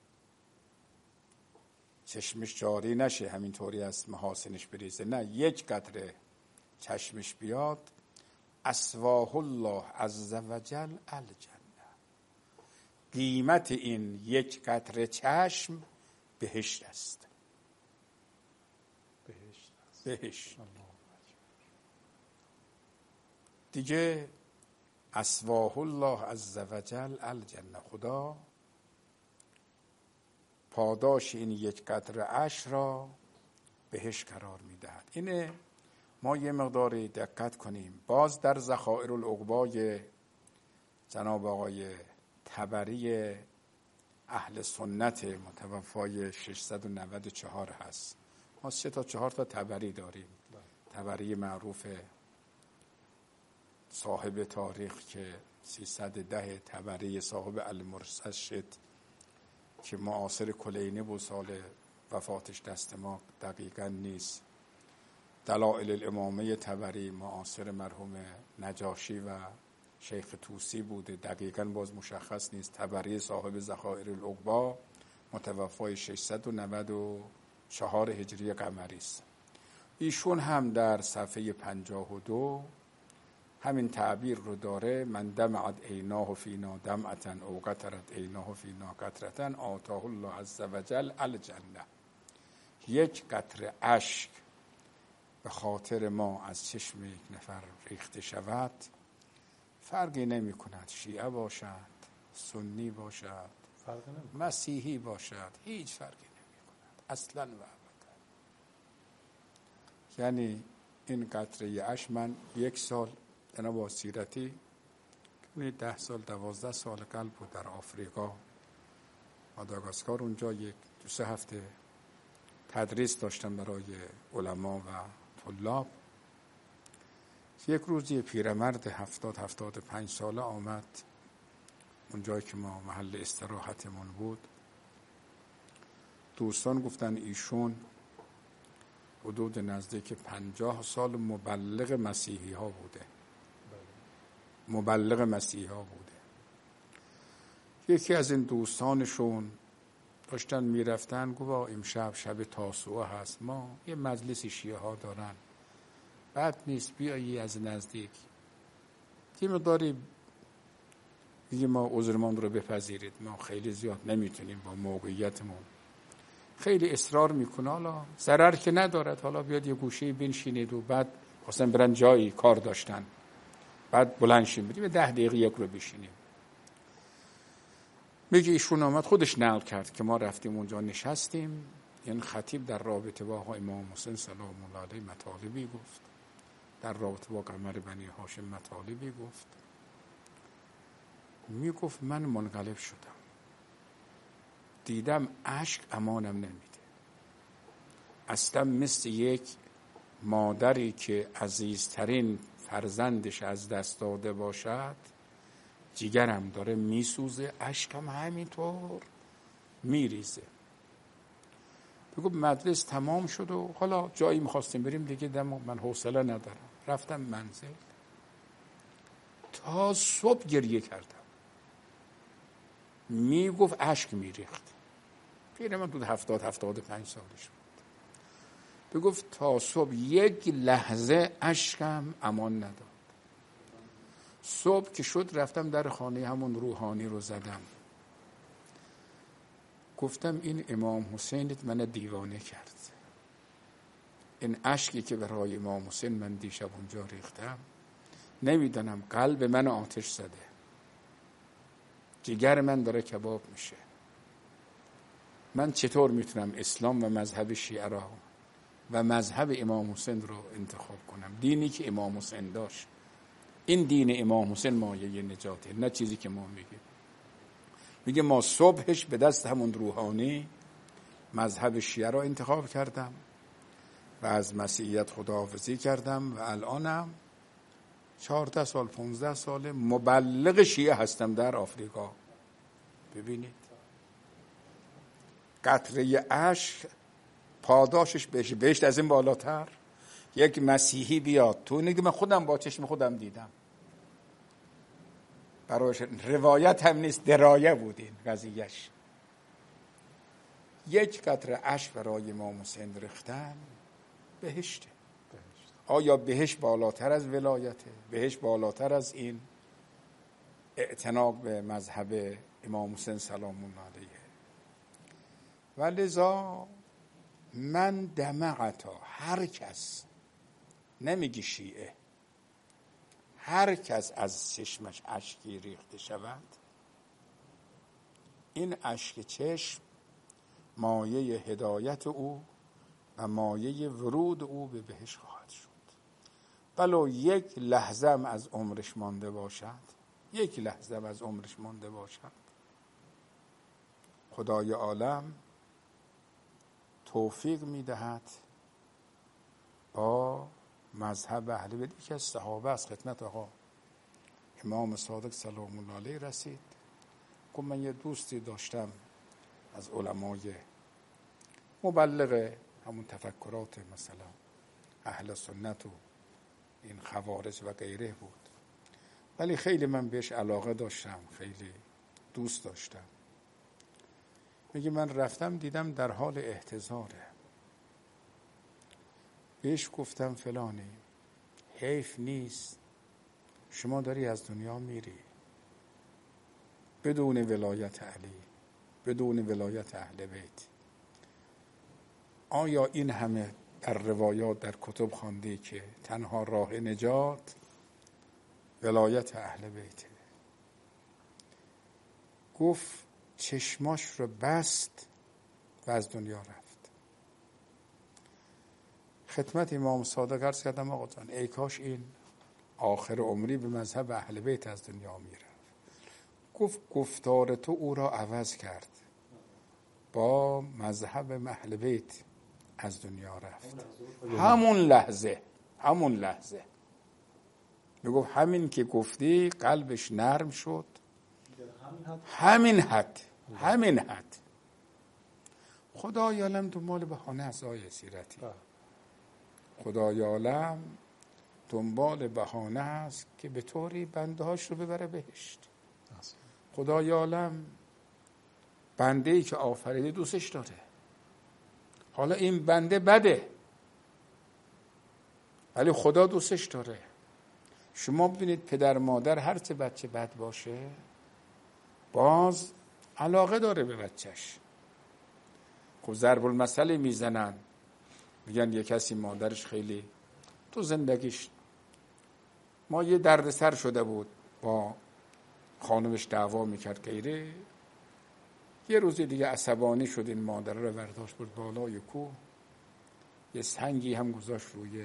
چشمش جاری نشه همینطوری از محاسنش بریزه، نه یک قطره چشمش بیاد، اسواه الله عز وجل الجنه، قیمت این یک قطره چشم بهشت است. بهشت دیگه اسواه الله عز وجل الجنه، خدا پاداش این یک قطره اش را بهشت قرار میدهد. اینه ما یه مقداری دقت کنیم. باز در ذخائر العقبای جناب آقای طبری اهل سنت متوفای 694 هست. ما 3 تا 4 تا طبری داریم. طبری معروف صاحب تاریخ که 310، طبری صاحب المرشد که معاصر کلینی بود، سال وفاتش دست ما دقیقا نیست. دلائل الامامه طبری معاصر مرحوم نجاشی و شیخ طوسی بوده، دقیقا باز مشخص نیست. طبری صاحب ذخائر العقبا متوفای 694 هجری قمری است. ایشون هم در صفحه 52 همین تعبیر رو داره، من دمعت عیناه فینا دمعتن او قطرت عیناه فینا قطرتن آتاه الله عز وجل الجنه، یک قطره اشک به خاطر ما از چشم یک نفر ریخته شود، فرقی نمی کند شیعه باشد، سنی باشد، مسیحی باشد، هیچ فرقی نمی کند اصلا و ابدا. یعنی این قطره اشک، من 1 سال جناب واسیرتی 10 سال 12 سال قبل بود در آفریقا ماداگاسکار، اونجا 1-2 هفته تدریس داشتم برای علما و طلاب. یک روز یه پیرمرد 70-75 ساله آمد اونجایی که ما محل استراحتمون بود. دوستان گفتن ایشون حدود نزدیک 50 سال مبلغ مسیحی ها بوده. مبلغ مسیحی ها بوده. یکی از این دوستانشون داشتن میرفتن، گفت امشب شب تاسوعا هست، ما یه مجلس شیعه ها دارن، بد نیست بیایی از نزدیک یه مقداری دیگه ما عذرمان رو بپذیرید، ما خیلی زیاد نمیتونیم با موقعیتمون. خیلی اصرار میکنه، حالا ضرر که ندارد، حالا بیاد یه گوشه بنشینید و بعد خواستن برن جایی کار داشتن، بعد بلند شیم بریم 10 دقیقه یک رو بشینیم. میگه ایشون آمد خودش نقل کرد که ما رفتیم اونجا نشستیم، این خطیب در رابطه با امام حسین سلام الله علیه مطالبی گفت، در رابطه با قمر بنی هاشم مطالبی گفت. میگفت من منقلب شدم، دیدم اشک امانم نمیده. اصلا مثل یک مادری که عزیزترین فرزندش از دست داده باشد، جیگرم داره میسوزه، اشکم همینطور میریزه. بگو مدرس تمام شد و حالا جایی میخواستیم بریم دیگه، من حوصله ندارم. رفتم منزل، تا صبح گریه کردم. میگفت اشک میریخت. پیر من تو 70-75 سالش بود. بگفت تا صبح یک لحظه اشکم امان نداد. صبح که شد رفتم در خانه همون روحانی رو زدم، گفتم این امام حسینت من دیوانه کرد. این اشکی که برای امام حسین من دیشب اونجا ریختم، نمیدونم قلب من آتش زده، جگر من داره کباب میشه. من چطور میتونم اسلام و مذهب شیعه را و مذهب امام حسین رو انتخاب کنم؟ دینی که امام حسین داشت. این دین امام حسین مایه نجاته، نه چیزی که ما میگیم. میگه ما صبحش به دست همون روحانی مذهب شیعه را انتخاب کردم و از مسیحیت خداحافظی کردم و الانم 14 سال 15 سال مبلغ شیعه هستم در آفریقا. ببینید قطره اشک پاداشش بهشت از این بالاتر. یک مسیحی بیاد تو نگه من خودم با چشم خودم دیدم، برایش روایت هم نیست، درایه بود این قضیهش. یک قطره اشک برای امام حسین ریختن بهشته. آیا بهشت بالاتر از ولایته؟ بهشت بالاتر از این اعتناق به مذهب امام حسین سلام الله علیه؟ و لذا من دمعتا، هر کس، نمیگی شیعه، هر کس از چشمش اشکی ریخته شود، این اشک چشم مایه هدایت او و مایه ورود او به بهشت خواهد شد. ولو یک لحظه از عمرش مانده باشد، یک لحظه از عمرش مانده باشد، خدای عالم توفیق میدهد با مذهب اهل بیت. یکی از صحابه از خدمت آقا امام صادق سلام الله علیه رسید، گفت من یه دوستی داشتم از علمای مبلغ همون تفکرات مثلا اهل سنت و این خوارج و غیره بود، ولی خیلی من بهش علاقه داشتم، خیلی دوست داشتم. میگه من رفتم دیدم در حال احتضاره. بهش گفتم فلانی، حیف نیست شما داری از دنیا میری بدون ولایت علی، بدون ولایت اهل بیت. آیا این همه در روایات در کتب خواندی که تنها راه نجات ولایت اهل بیته؟ گفت چشماش رو بست و از دنیا رفت. خدمت امام صادق عرض کردم آقا جان ای کاش این آخر عمری به مذهب اهل بیت از دنیا میرفت. گفت گفتار تو او را عوض کرد، با مذهب اهل بیت از دنیا رفت. همون لحظه میگفت همین که گفتی قلبش نرم شد. همین حد خدای عالم دنبال بهانه است. آیه سیرتی خدای عالم دنبال بهانه است که به طوری بنده هاش رو ببره بهشت. خدای عالم بنده ای که آفریده دوستش داره. حالا این بنده بده ولی خدا دوستش داره. شما ببینید پدر مادر هرچه بچه بد باشه باز علاقه داره به بچهش. خب ضرب المثل میزنن، میگن یه کسی مادرش خیلی تو زندگیش ما یه دردسر شده بود، با خانمش دعوا میکرد غیره، یه روزی دیگه عصبانی شد، این مادر رو برداشت برد بالای کوه، یه سنگی هم گذاشت روی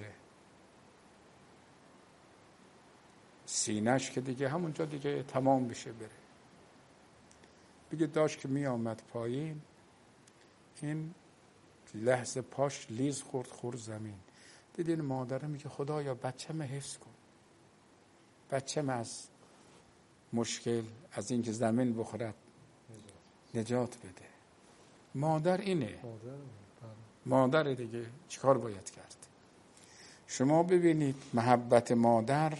سینه‌اش که دیگه همونجا دیگه تمام بشه بره. دیگه داشت که می آمد پایین، این لحظه پاش لیز خورد زمین. دیدین مادره میگه خدایا بچه‌م حفظ کن، بچه‌م از مشکل، از اینکه زمین بخورد نجات بده. مادر اینه، مادر دیگه چیکار باید کرد؟ شما ببینید محبت مادر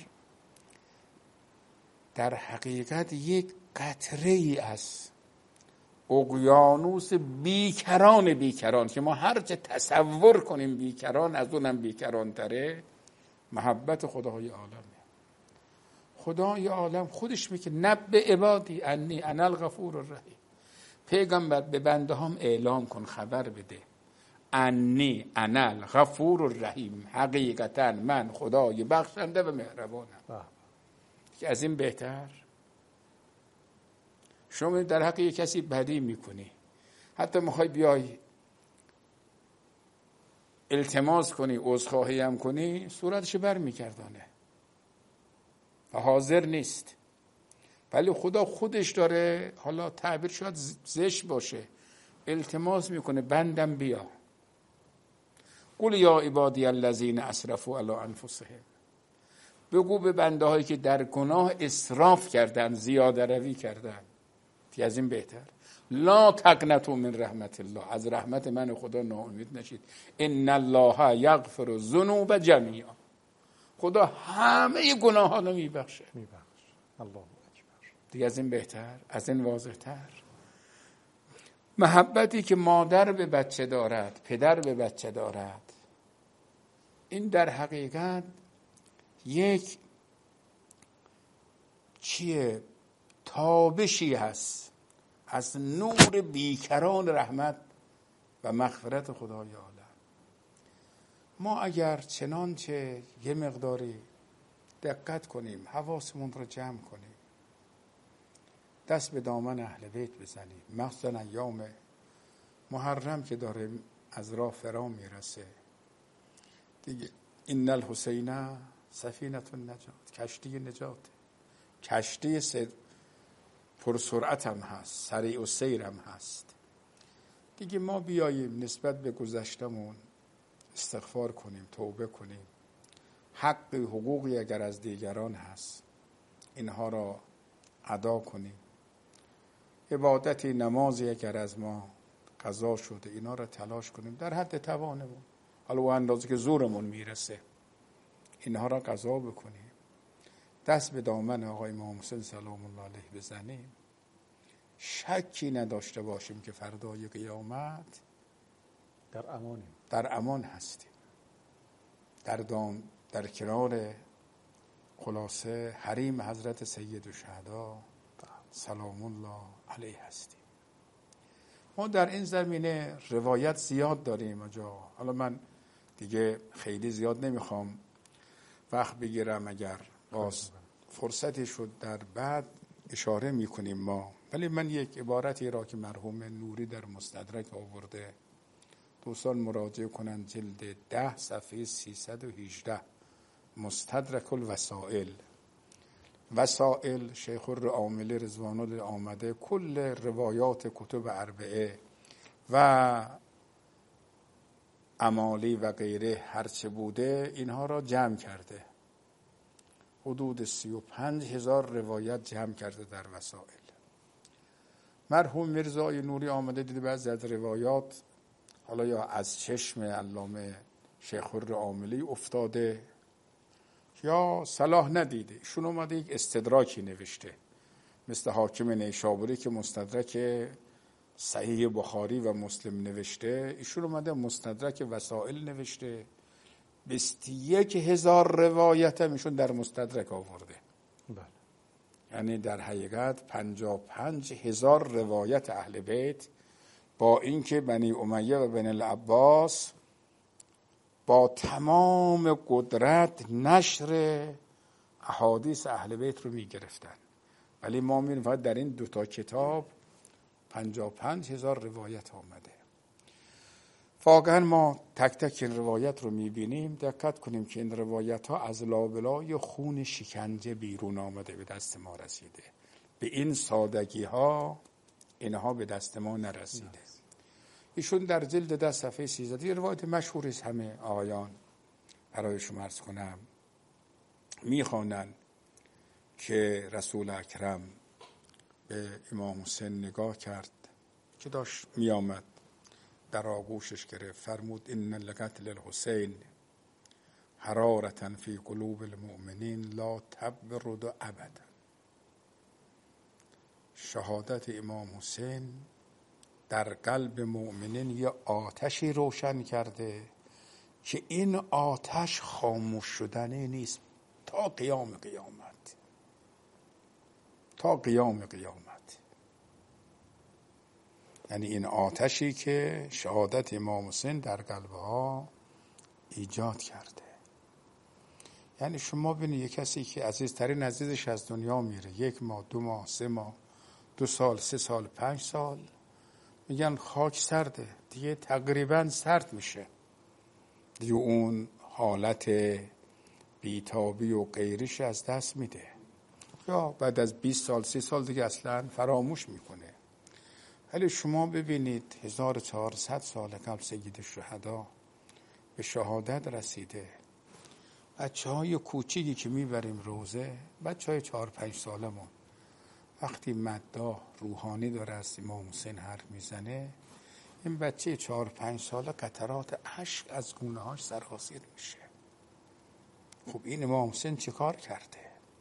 در حقیقت یک قطره ای از اقیانوس بیکران که ما هرچه تصور کنیم بیکران، از اونم بیکران تره. محبت خدای عالمه. خدای عالم خودش میگه نبئ عبادی انی انا الغفور الرحیم. پیغمبر به بنده هم اعلام کن، خبر بده، انی انا الغفور الرحیم، حقیقتا من خدای بخشنده و مهربانم. که از این بهتر؟ شما در حق یک کسی بدی میکنی، حتی میخوای بیای التماس کنی، عذرخواهی هم کنی، صورتش بر میگردانه و حاضر نیست. ولی خدا خودش داره، حالا تعبیر شاید زشت باشه، التماس میکنه بندم بیا. قل یا عبادی الذین اسرفوا علی انفسهم، بگو به بنده هایی که در گناه اسراف کردن، زیاده روی کردن، از این بهتر؟ لا تقنطوا من رحمت الله، از رحمت من خدا ناامید نشید. ان الله یغفر الذنوب جمیعا، خدا همه گناه ها رو میبخشه. الله اکبر. دیگه از این بهتر؟ از این واضح تر؟ محبتی که مادر به بچه دارد، پدر به بچه دارد، این در حقیقت یک چیه؟ تابشی هست از نور بیکران رحمت و مغفرت خدای عالم. ما اگر چنانچه یه مقداری دقت کنیم، حواسمون رو جمع کنیم، دست به دامن اهل بیت بزنیم، مخصوصا ایام محرم که داره از راه فرا میرسه دیگه، ان الحسین سفینه النجات، کشتی نجات، کشتی پرسرعت هم هست، سریع السیر هم هست دیگه. ما بیاییم نسبت به گذشتمون استغفار کنیم، توبه کنیم، حقوقی اگر از دیگران هست اینها را ادا کنیم، عبادتی، نمازی اگر از ما قضا شده اینا را تلاش کنیم در حد توانمون، حالا و اندازه که زورمون میرسه اینها را قضا بکنیم، دست به دامن آقای امام حسین سلام الله علیه بزنیم، شکی نداشته باشیم که فردای قیامت در امان هستیم، در کنار خلاصه حریم حضرت سید الشهدا سلام الله علیه هستیم. ما در این زمینه روایت زیاد داریم اجا، حالا من دیگه خیلی زیاد نمیخوام وقت بگیرم، اگر باز فرصتی شد در بعد اشاره میکنیم ما. ولی من یک عبارتی را که مرحوم نوری در مستدرک آورده، دوستان مراجعه کنن، جلد 10 صفحه 318 مستدرک الوسائل. وسائل شیخ العاملی رضوان الله آمده کل روایات کتب اربعه و امالی و غیره هرچه بوده اینها را جمع کرده، حدود 35,000 روایت جمع کرده در وسائل. مرحوم میرزای نوری آمده دیده بعضی از روایات حالا یا از چشم علامه شیخ العاملی افتاده یا صلاح ندیده، ایشون اومده یک استدراکی نوشته، مثل حاکم نیشابوری که مستدرک صحیح بخاری و مسلم نوشته، ایشون اومده مستدرک وسائل نوشته، 21,000 روایت هم ایشون در مستدرک آورده. بله. یعنی در حقیقت 55,000 روایت اهل بیت، با اینکه بنی امیه و بنی العباس با تمام قدرت نشر احادیث اهل بیت رو می گرفتن، ولی ما می فقط در این دوتا کتاب 55,000 روایت آمده. واقعا ما تک تک این روایت رو میبینیم، دقت کنیم که این روایت ها از لابلای خون شکنجه بیرون آمده به دست ما رسیده. به این سادگی ها اینها به دست ما نرسیده. ایشون در جلد 10 صفحه 13 روایت مشهوری است، همه آقایان برای شما عرض کنم میخوانند که رسول اکرم به امام حسین نگاه کرد که داشت میآمد، در آغوشش گرفت، فرمود ان لقتل الحسین حرارة فی قلوب المؤمنین لا تبرد ابدا. شهادت امام حسین در قلب مؤمنین یه آتشی روشن کرده که این آتش خاموش شدنی نیست تا قیام قیامت، تا قیام قیامت. یعنی این آتشی که شهادت امام حسین در قلبها ایجاد کرده. یعنی شما ببینید یک کسی که عزیزترین عزیزش از دنیا میره، 1 ماه 2 ماه 3 ماه 2 سال 3 سال 5 سال، میگن خاک سرده دیگه، تقریبا سرد میشه دیگه، اون حالت بیتابی و غیرش از دست میده، یا بعد از 20 سال 30 سال دیگه اصلا فراموش میکنه. ولی شما ببینید 1400 سال قبل سید الشهدا به شهادت رسیده. بچه‌های کوچیکی که میبریم روزه، بچه‌های 4-5 سالمون، وقتی مداح روحانی داره از امام حسین حرف میزنه، این بچه 4-5 ساله قطرات اشک از گونه‌هاش سرازیر میشه. خب این امام حسین چه کار کرده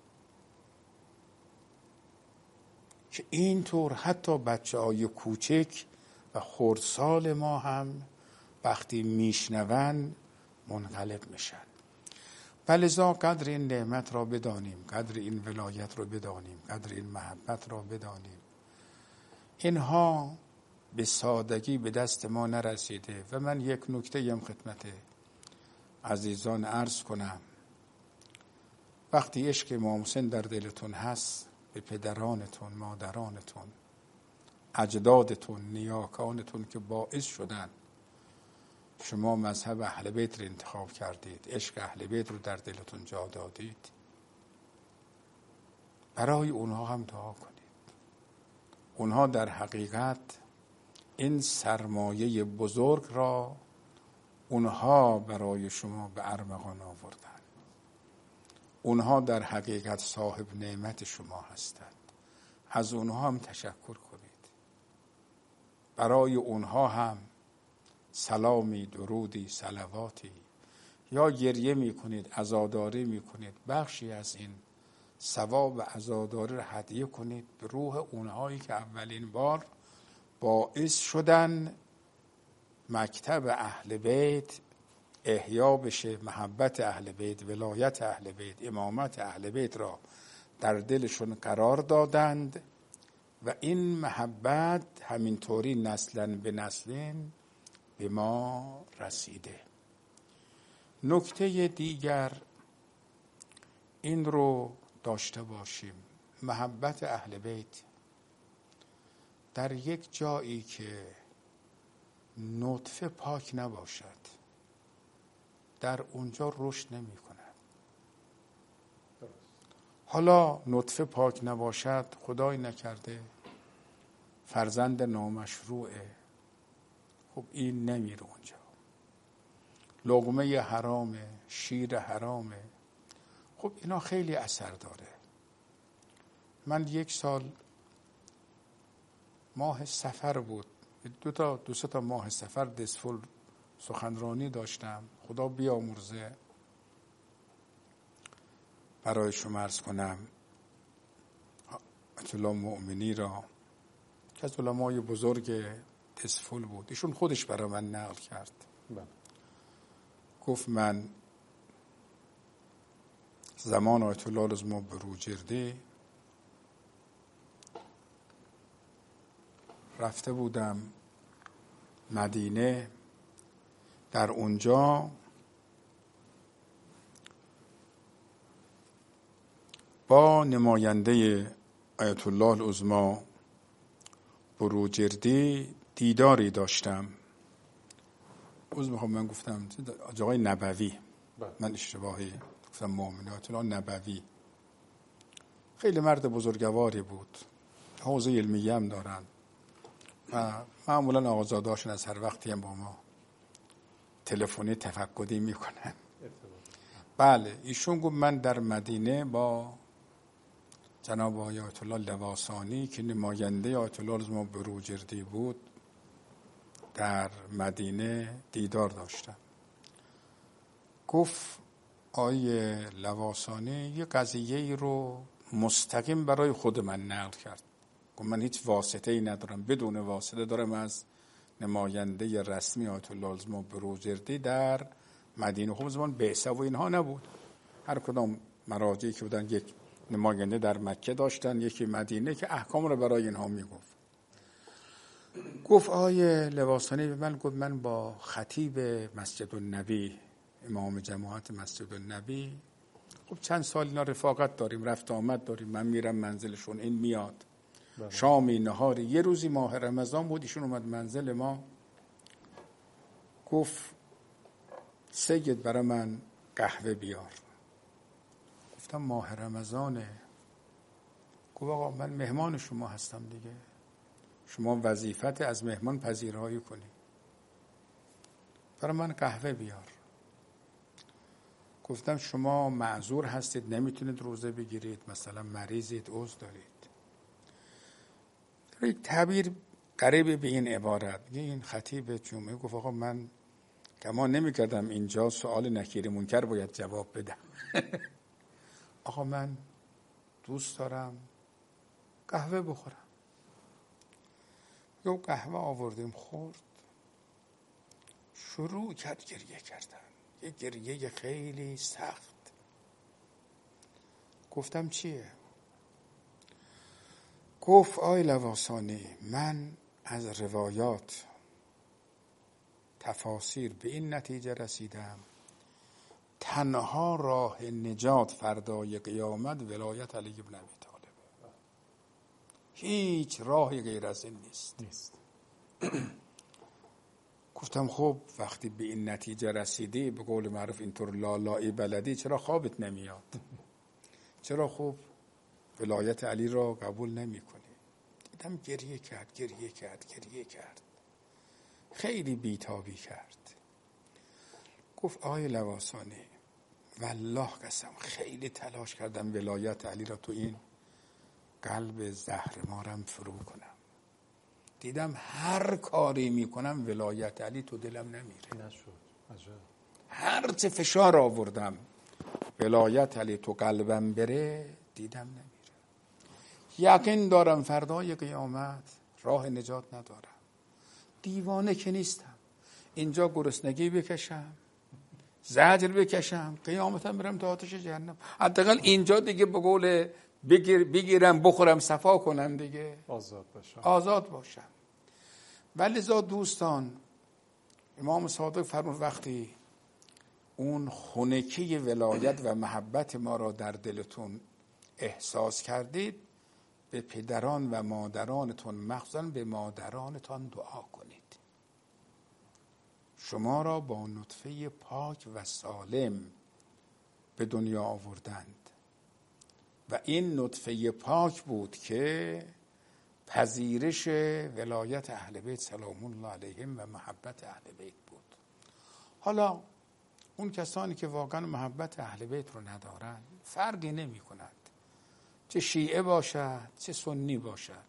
که اینطور حتی بچه‌های کوچک و خردسال ما هم وقتی میشنون منقلب میشن. فلذا قدر این نعمت را بدانیم، قدر این ولایت را بدانیم، قدر این محبت را بدانیم. اینها به سادگی به دست ما نرسیده. و من یک نکته هم خدمت عزیزان عرض کنم، وقتی عشق امام حسین در دلتون هست، به پدرانتون، مادرانتون، اجدادتون، نیاکانتون که باعث شدن شما مذهب اهل بیت رو انتخاب کردید، عشق اهل بیت رو در دلتون جا دادید، برای اونها هم دعا کنید. اونها در حقیقت این سرمایه بزرگ را اونها برای شما به ارمغان آوردن. اونها در حقیقت صاحب نعمت شما هستند. از اونها هم تشکر کنید. برای اونها هم سلامی، درودی، صلواتی، یا گریه میکنید، عزاداری میکنید، بخشی از این ثواب عزاداری را هدیه کنید به روح اونهایی که اولین بار باعث شدن مکتب اهل بیت احیا بشه، محبت اهل بیت، ولایت اهل بیت، امامت اهل بیت را در دلشون قرار دادند و این محبت همینطوری نسلن به نسلین به ما رسیده. نکته دیگر این رو داشته باشیم، محبت اهل بیت در یک جایی که نطفه پاک نباشد، در اونجا رشد نمی کند. حالا نطفه پاک نباشد، خدای نکرده فرزند نامشروعه، خب این نمیره اونجا، لقمه حرامه، شیر حرامه، خب اینا خیلی اثر داره. من 1 سال ماه سفر بود، 2-3 تا ماه سفر دسفول سخنرانی داشتم، خدا بیامرزه برای شما عرض کنم آیت الله مؤمنی را که از علمای بزرگ دسفول بود، ایشون خودش برای من نقل کرد. گفت من زمان آیت الله رضا بروجردی رفته بودم مدینه، در اونجا با نماینده آیت الله العظمی بروجردی دیداری داشتم. من گفتم آقای نبوی، من اشتباهی گفتم مؤمنات نبوی. خیلی مرد بزرگواری بود، حوزه علمیه هم دارن و معمولا آقازادهاشون از هر وقتی هم با ما تلفنی تفقدی میکنن. بله، ایشون گفت من در مدینه با جناب آیت الله لواسانی که نماینده آیت الله ما بروجردی بود در مدینه دیدار داشتم. گفت آیه لواسانی یه قضیه رو مستقیم برای خود من نقل کرد. گفت من هیچ واسطه ای ندارم، بدون واسطه دارم از نماینده رسمی آیت الله ما بروجردی در مدینه. خب زمان بعثه و اینها نبود، هر کدام مراجعی که بودن یک نماینده در مکه داشتن، یکی مدینه که احکام رو برای اینها میگفت. گفت آیه لواسانی به من گفت من با خطیب مسجد النبی، امام جماعت مسجد النبی، خب چند سال اینا رفاقت داریم، رفت آمد داریم، من میرم منزلشون، این میاد شامی نهاری. یه روزی ماه رمضان بود، ایشون اومد منزل ما، گفت سید برای من قهوه بیار. گفتم ماه رمضانه. گفت آقا من مهمان شما هستم دیگه، شما وظیفت از مهمان پذیرایی کنی، برای من قهوه بیار. گفتم شما معذور هستید، نمیتونید روزه بگیرید، مثلا مریضید، عذر دارید. یک تعبیر قریب به این عبارت. این خطیب جمعه گفت آقا من گمان نمی‌کردم اینجا سوال نکیر منکر باید جواب بدم. آقا من دوست دارم قهوه بخورم. یه قهوه آوردیم خورد، شروع کرد گریه کردن، یه گریه خیلی سخت. گفتم چیه؟ گفت آی لواسانی من از روایات تفاسیر به این نتیجه رسیدم تنها راه نجات فردای قیامت ولایت علی ابن ابی طالب، هیچ راهی غیر از این نیست. گفتم خب وقتی به این نتیجه رسیدی، به قول معروف اینطور لالایی بلدی، چرا خوابت نمیاد؟ چرا خوب ولایت علی را قبول نمی کنی؟ دیدم گریه کرد، خیلی بیتابی کرد. گفت آی لواسانی والله قسم خیلی تلاش کردم ولایت علی را تو این قلب زهرمارم فرو کنم، دیدم هر کاری میکنم ولایت علی تو دلم نمیره. هر چه فشار آوردم ولایت علی تو قلبم بره، دیدم نمیره. یقین دارم فردای قیامت راه نجات ندارم. دیوانه که نیستم، اینجا گرسنگی بکشم، زجر بکشم، قیامتم برم تا آتش جهنم. حداقل اینجا دیگه به قول بگیرم بخورم صفا کنم دیگه، آزاد باشم. ولذا دوستان امام صادق فرمود وقتی اون خنکی ولایت و محبت ما را در دلتون احساس کردید، به پدران و مادرانتون، مخصوصا به مادرانتان دعا کنید. شما را با نطفه پاک و سالم به دنیا آوردند و این نطفه پاک بود که پذیرش ولایت اهل بیت سلام الله علیهم و محبت اهل بیت بود. حالا اون کسانی که واقعا محبت اهل بیت رو ندارن فرقی نمی کند، چه شیعه باشد چه سنی باشد،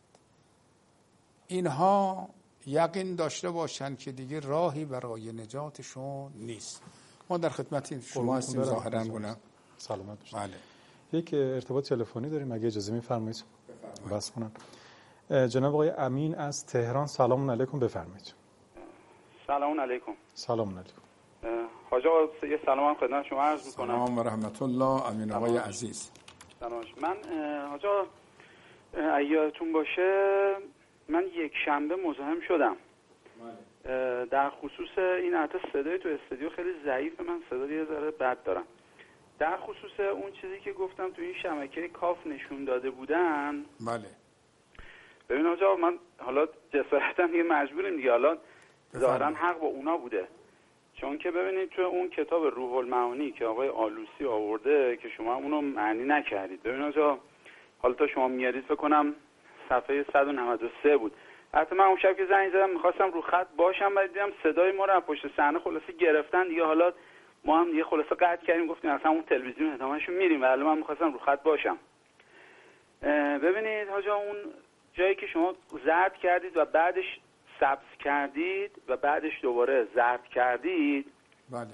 اینها یقین داشته باشند که دیگه راهی برای نجاتشون نیست. ما در خدمت شما هستیم ظاهرا گونه. سلامت باشید. بله. یک ارتباط تلفنی داریم، اگه اجازه می‌فرمایید بس کنم. جناب آقای امین از تهران، سلام علیکم، بفرمایید. سلام علیکم. سلام علیکم. حاج آقا یه سلام خدمت شما عرض می‌کنم. سلام و رحمت الله. امین آقای عزیز. سلام. من حاج آقا یادتون باشه من یک شنبه مزاحم شدم. در خصوص این حتی صدای تو استودیو خیلی ضعیفه، من صدا یه ذره بد دارم. در خصوص اون چیزی که گفتم تو این شبکه کاف نشون داده بودن، بله. ببین آقا من حالا جسارتا دیگه مجبوریم دیگه، حالا ظاهرا حق با اونا بوده، چون که ببینید تو اون کتاب روح المعانی که آقای آلوسی آورده که شما اونو معنی نکردید. ببین آقا حالا تا شما میارید فکر کنم صفحه 193 بود. حتی من اون شب که زنگ زدم میخواستم رو خط باشم و دیدم صدای ما رو از پشت صحنه خلاصه گرفتن دیگه. حالا ما هم دیگه خلاصه قطع کردیم، گفتیم اصلا اون تلویزیون ادامهشو میریم، ولی من میخواستم رو خط باشم. ببینید حاجا اون جایی که شما زرد کردید و بعدش سبز کردید و بعدش دوباره زرد کردید، بله.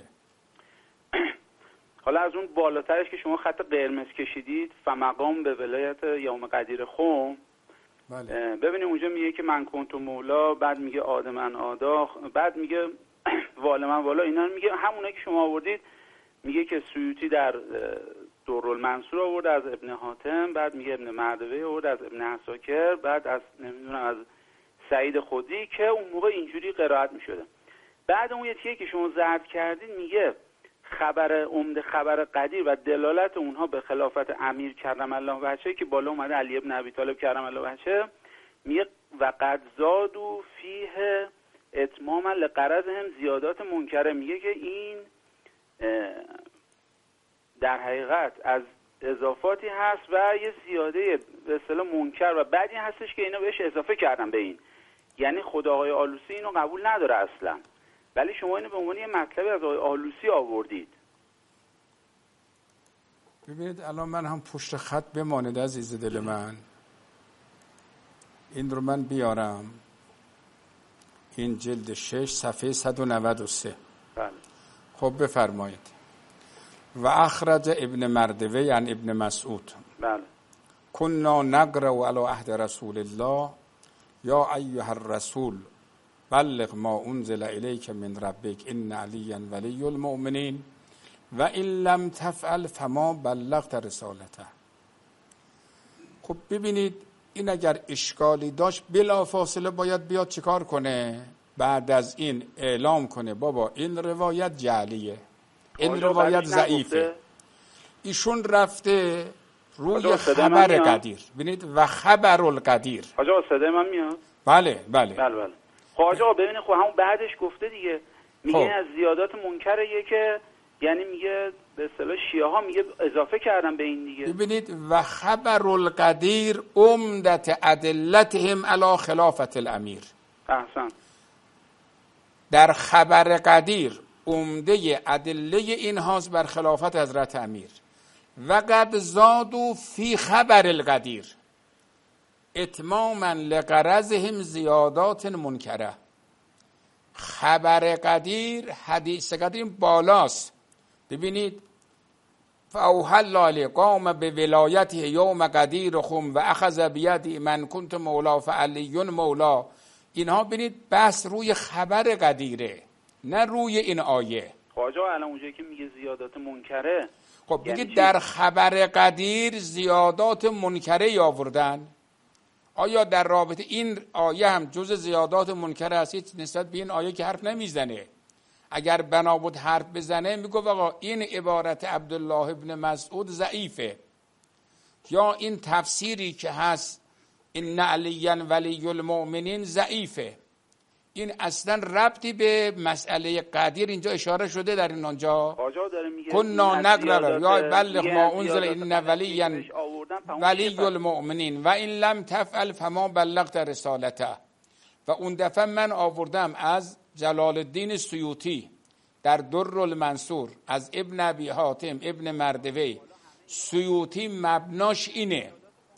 حالا از اون بالاترش که شما خط قرمز کشیدید فمقام به ولایت یوم قدیر خم، بله. ببینید اونجا میگه که من کنت مولا، بعد میگه آدمن آدا، بعد میگه والمن والا، اینا میگه همونه که شما آوردید. میگه که سیوطی در دورالمنصور آورد از ابن حاتم، بعد میگه ابن مردوی آورد از ابن عساکر، بعد از نمیدونم از سعید خودی که اون موقع اینجوری قرائت میشده. بعد اون یکی که شما زرد کردید میگه خبر عمده، خبر قدیر و دلالت اونها به خلافت امیر کرم الله وجهه که بالا اومده علی ابن ابی طالب کرم الله وجهه، میگه و قد زادوا فیه اتماما لقرضهم زیادات منکره. میگه که این در حقیقت از اضافاتی هست و یه زیاده به اصطلاح منکر و بعدی هستش که اینا بهش اضافه کردن به این. یعنی خود آقای آلوسی اینو قبول نداره اصلا، ولی شما اینو به عنوان یه مطلبی از آقای آلوسی آوردید. ببینید الان من هم پشت خط بماند عزیز دل من، این رو من بیارم، این جلد 6 صفحه 193. بله. خب بفرمایید. و اخرج ابن مردوی عن ابن مسعود بله. كنا نقرأ على عهد رسول الله یا ایها الرسول بلغ ما انزل الیک من ربک ان علیا ولی المؤمنین و ان لم تفعل فما بلغت رسالته. خب ببینید این اگر اشکالی داشت بلافاصله باید بیاد چیکار کنه؟ بعد از این اعلام کنه بابا این روایت جعلیه، این روایت ضعیفه. ایشون رفته روی خبر قدیر. ببینید و خبر القدیر. آقا صدای من میاد؟ بله بله بله بله. خب آقا ببینید خب همون بعدش گفته دیگه، میگه از زیادات منکره که یعنی میگه به اصطلاح شیعه ها میگه اضافه کردن به این دیگه. ببینید و خبر القدیر عمدت ادلتهم علی خلافت الامیر. احسن. در خبر قدیر عمده ادله این هاست بر خلافت حضرت امیر. و قد زادوا فی خبر القدیر اتماما لغرضهم زیادات منکره. خبر قدیر، حدیث قدیر بالاست. ببینید فاوحی الله قام به ولایته یوم قدیر خم و اخذ بیدی من کنت مولا فعلی مولا. اینها ببینید بحث روی خبر قدیره نه روی این آیه. خواجه الان اونجایی که میگه زیادات منکره، خب بگید در خبر قدیر زیادات منکره آوردن. آیا در رابطه این آیه هم جز زیادات منکره هست؟ نسبت به این آیه که حرف نمیزنه. اگر بنا بود حرف بزنه میگه آقا این عبارت عبدالله ابن مسعود ضعیفه، یا این تفسیری که هست ان علیا ولی المؤمنین ضعیفه. این اصلا ربطی به مسئله قدیر اینجا اشاره شده در این آنجا. آجا داره میگه کنا نقرأ یا بلغ ما انزل ان ولی المؤمنین و این لم تفعل فما بلغت رسالته. و اون دفعه من آوردم از جلال الدین سیوطی در در المنصور از ابن ابی حاتم ابن مردوی. سیوطی مبناش اینه،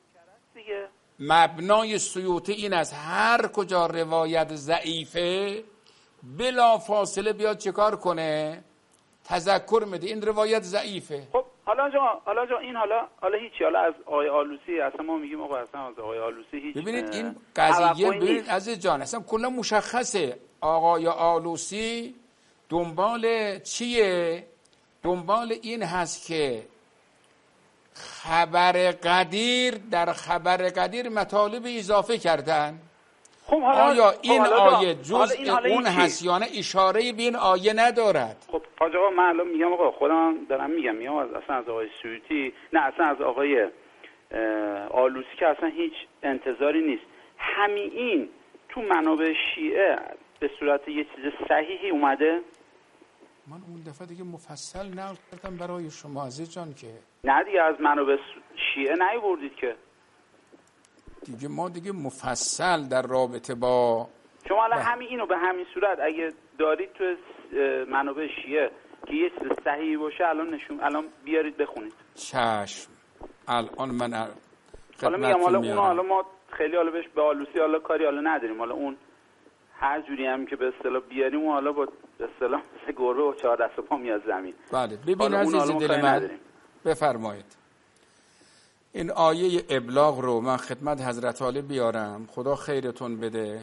مبنای سیوطی این است هر کجا روایت ضعیفه بلا فاصله بیاد چیکار کنه؟ تذکر میده این روایت ضعیفه. خب حالا جا این حالا هیچی، حالا از آقای آلوسی اصلا ما میگیم آقا اصلا از آقای آلوسی هیچ. ببینید این قضیه ببینید عزیز جان اصلا کلا مشخصه. آقای آلوسی دنبال چیه؟ دنبال این هست که خبر قدیر، در خبر قدیر مطالب اضافه کردن. خب آیا این آیه جز اون هست یا نه؟ اشاره به این آیه ندارد. خب آقا من الان میگم آقا خودم دارم میگم اصلا از آقای سیوطی نه، اصلا از آقای آلوسی که اصلا هیچ انتظاری نیست. همین این تو منابع شیعه به صورت یه چیز صحیحی اومده؟ من اون دفعه دیگه مفصل نقل کردم برای شما عزیز جان که نه دیگه از منابع شیعه نیاوردید که دیگه ما دیگه مفصل در رابطه با شما الان همین اینو به همین صورت اگه دارید تو منابع شیعه که یه چیز صحیحی باشه الان بیارید بخونید. چشم. الان من حالا میگم حالا ما خیلی حالا بهش به آلوسی حالا کاری حالا نداریم، حالا اون هر جوری هم که به اصطلاح بیاریم حالا با به اصطلاح مثل گربه و 4 دست و پا میاد زمین. بله ببین عزیز دل من بفرمایید. این آیه ابلاغ رو من خدمت حضرت عالی بیارم، خدا خیرتون بده.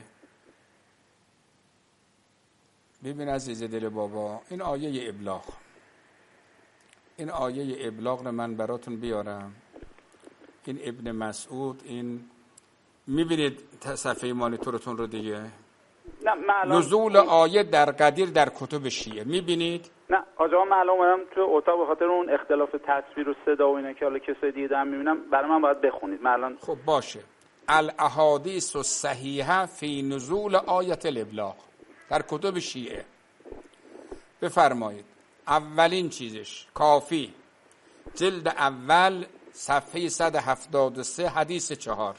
ببین عزیز دل بابا، این آیه ابلاغ رو من براتون بیارم. این ابن مسعود، این میبینید صفحه مانیتورتون رو دیگه، نزول آیه در قدیر در کتب شیعه میبینید؟ نه آقا من الان اومدم تو اتاق به خاطر اون اختلاف تصویر و صدا و اینا که حالا کسای دیگه دارن میبینم، برای من باید بخونید. من الان خب باشه. الاحادیث الصحیحه فی نزول آیه الابلاغ در کتب شیعه. بفرمایید. اولین چیزش کافی جلد اول صفحه 173 حدیث 4.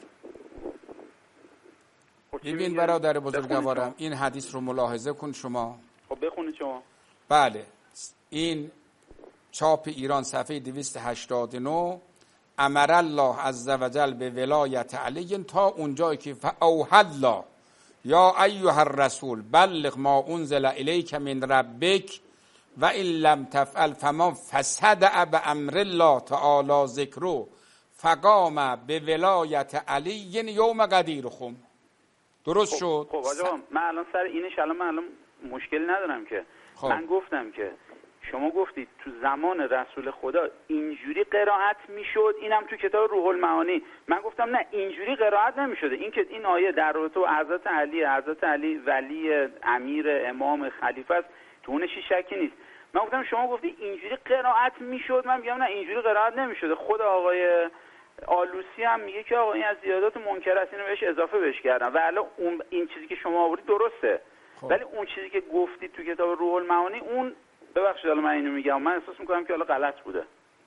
ببین برادر بزرگوارم این حدیث رو ملاحظه کن شما. خب بخونید شما. بله این چاپ ایران صفحه 289. امر الله عزوجل به ولایت علی تا اونجایی که فاوحى الله یا ایها الرسول بلغ ما انزل الیک من ربک و ان لم تفعل فما فصدع بامر الله تعالی ذکره فقام به ولایت علی یوم قدیرهم. درست شد؟ خب آقا من الان سر اینش الان مشکلی ندارم که خب. من گفتم که شما گفتید تو زمان رسول خدا اینجوری قرائت میشد، اینم تو کتاب روح المعانی. من گفتم نه اینجوری قرائت نمیشده. این که این آیه در رابطه با حضرت علی ولی امیر امام خلیفه است، تو اونش شکی نیست. من گفتم شما گفتی اینجوری قرائت میشد، من میگم نه اینجوری قرائت نمیشده. خود آقای آلوسی هم میگه که آقا این از زیادات منکر است، اینو بهش اضافه بهش کردم و الان این چیزی که شما آوردید درسته. خب. ولی اون چیزی که گفتید تو کتاب روح المعانی اون ببخشید الان من اینو میگم، من احساس میکنم که حالا غلط بوده.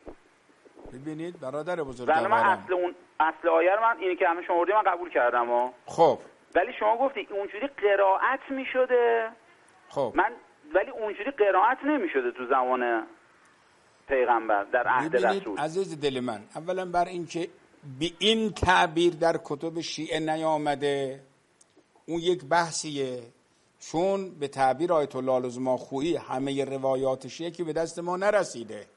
ببینید برادر بزرگوارم، ولی من اصل آیه رو من اینی که همه شما آوردید من قبول کردم خب ولی شما گفتید اونجوری قرائت میشده. خب ولی اونجوری قرائت نمیشده تو زمان پیغمبر در عهد رسول. عزیز دل من، اولا بر این که به این تعبیر در کتب شیعه نیامده اون یک بحثیه، چون به تعبیر آیت الله العظماخویی همه روایات شیعه که به دست ما نرسیده.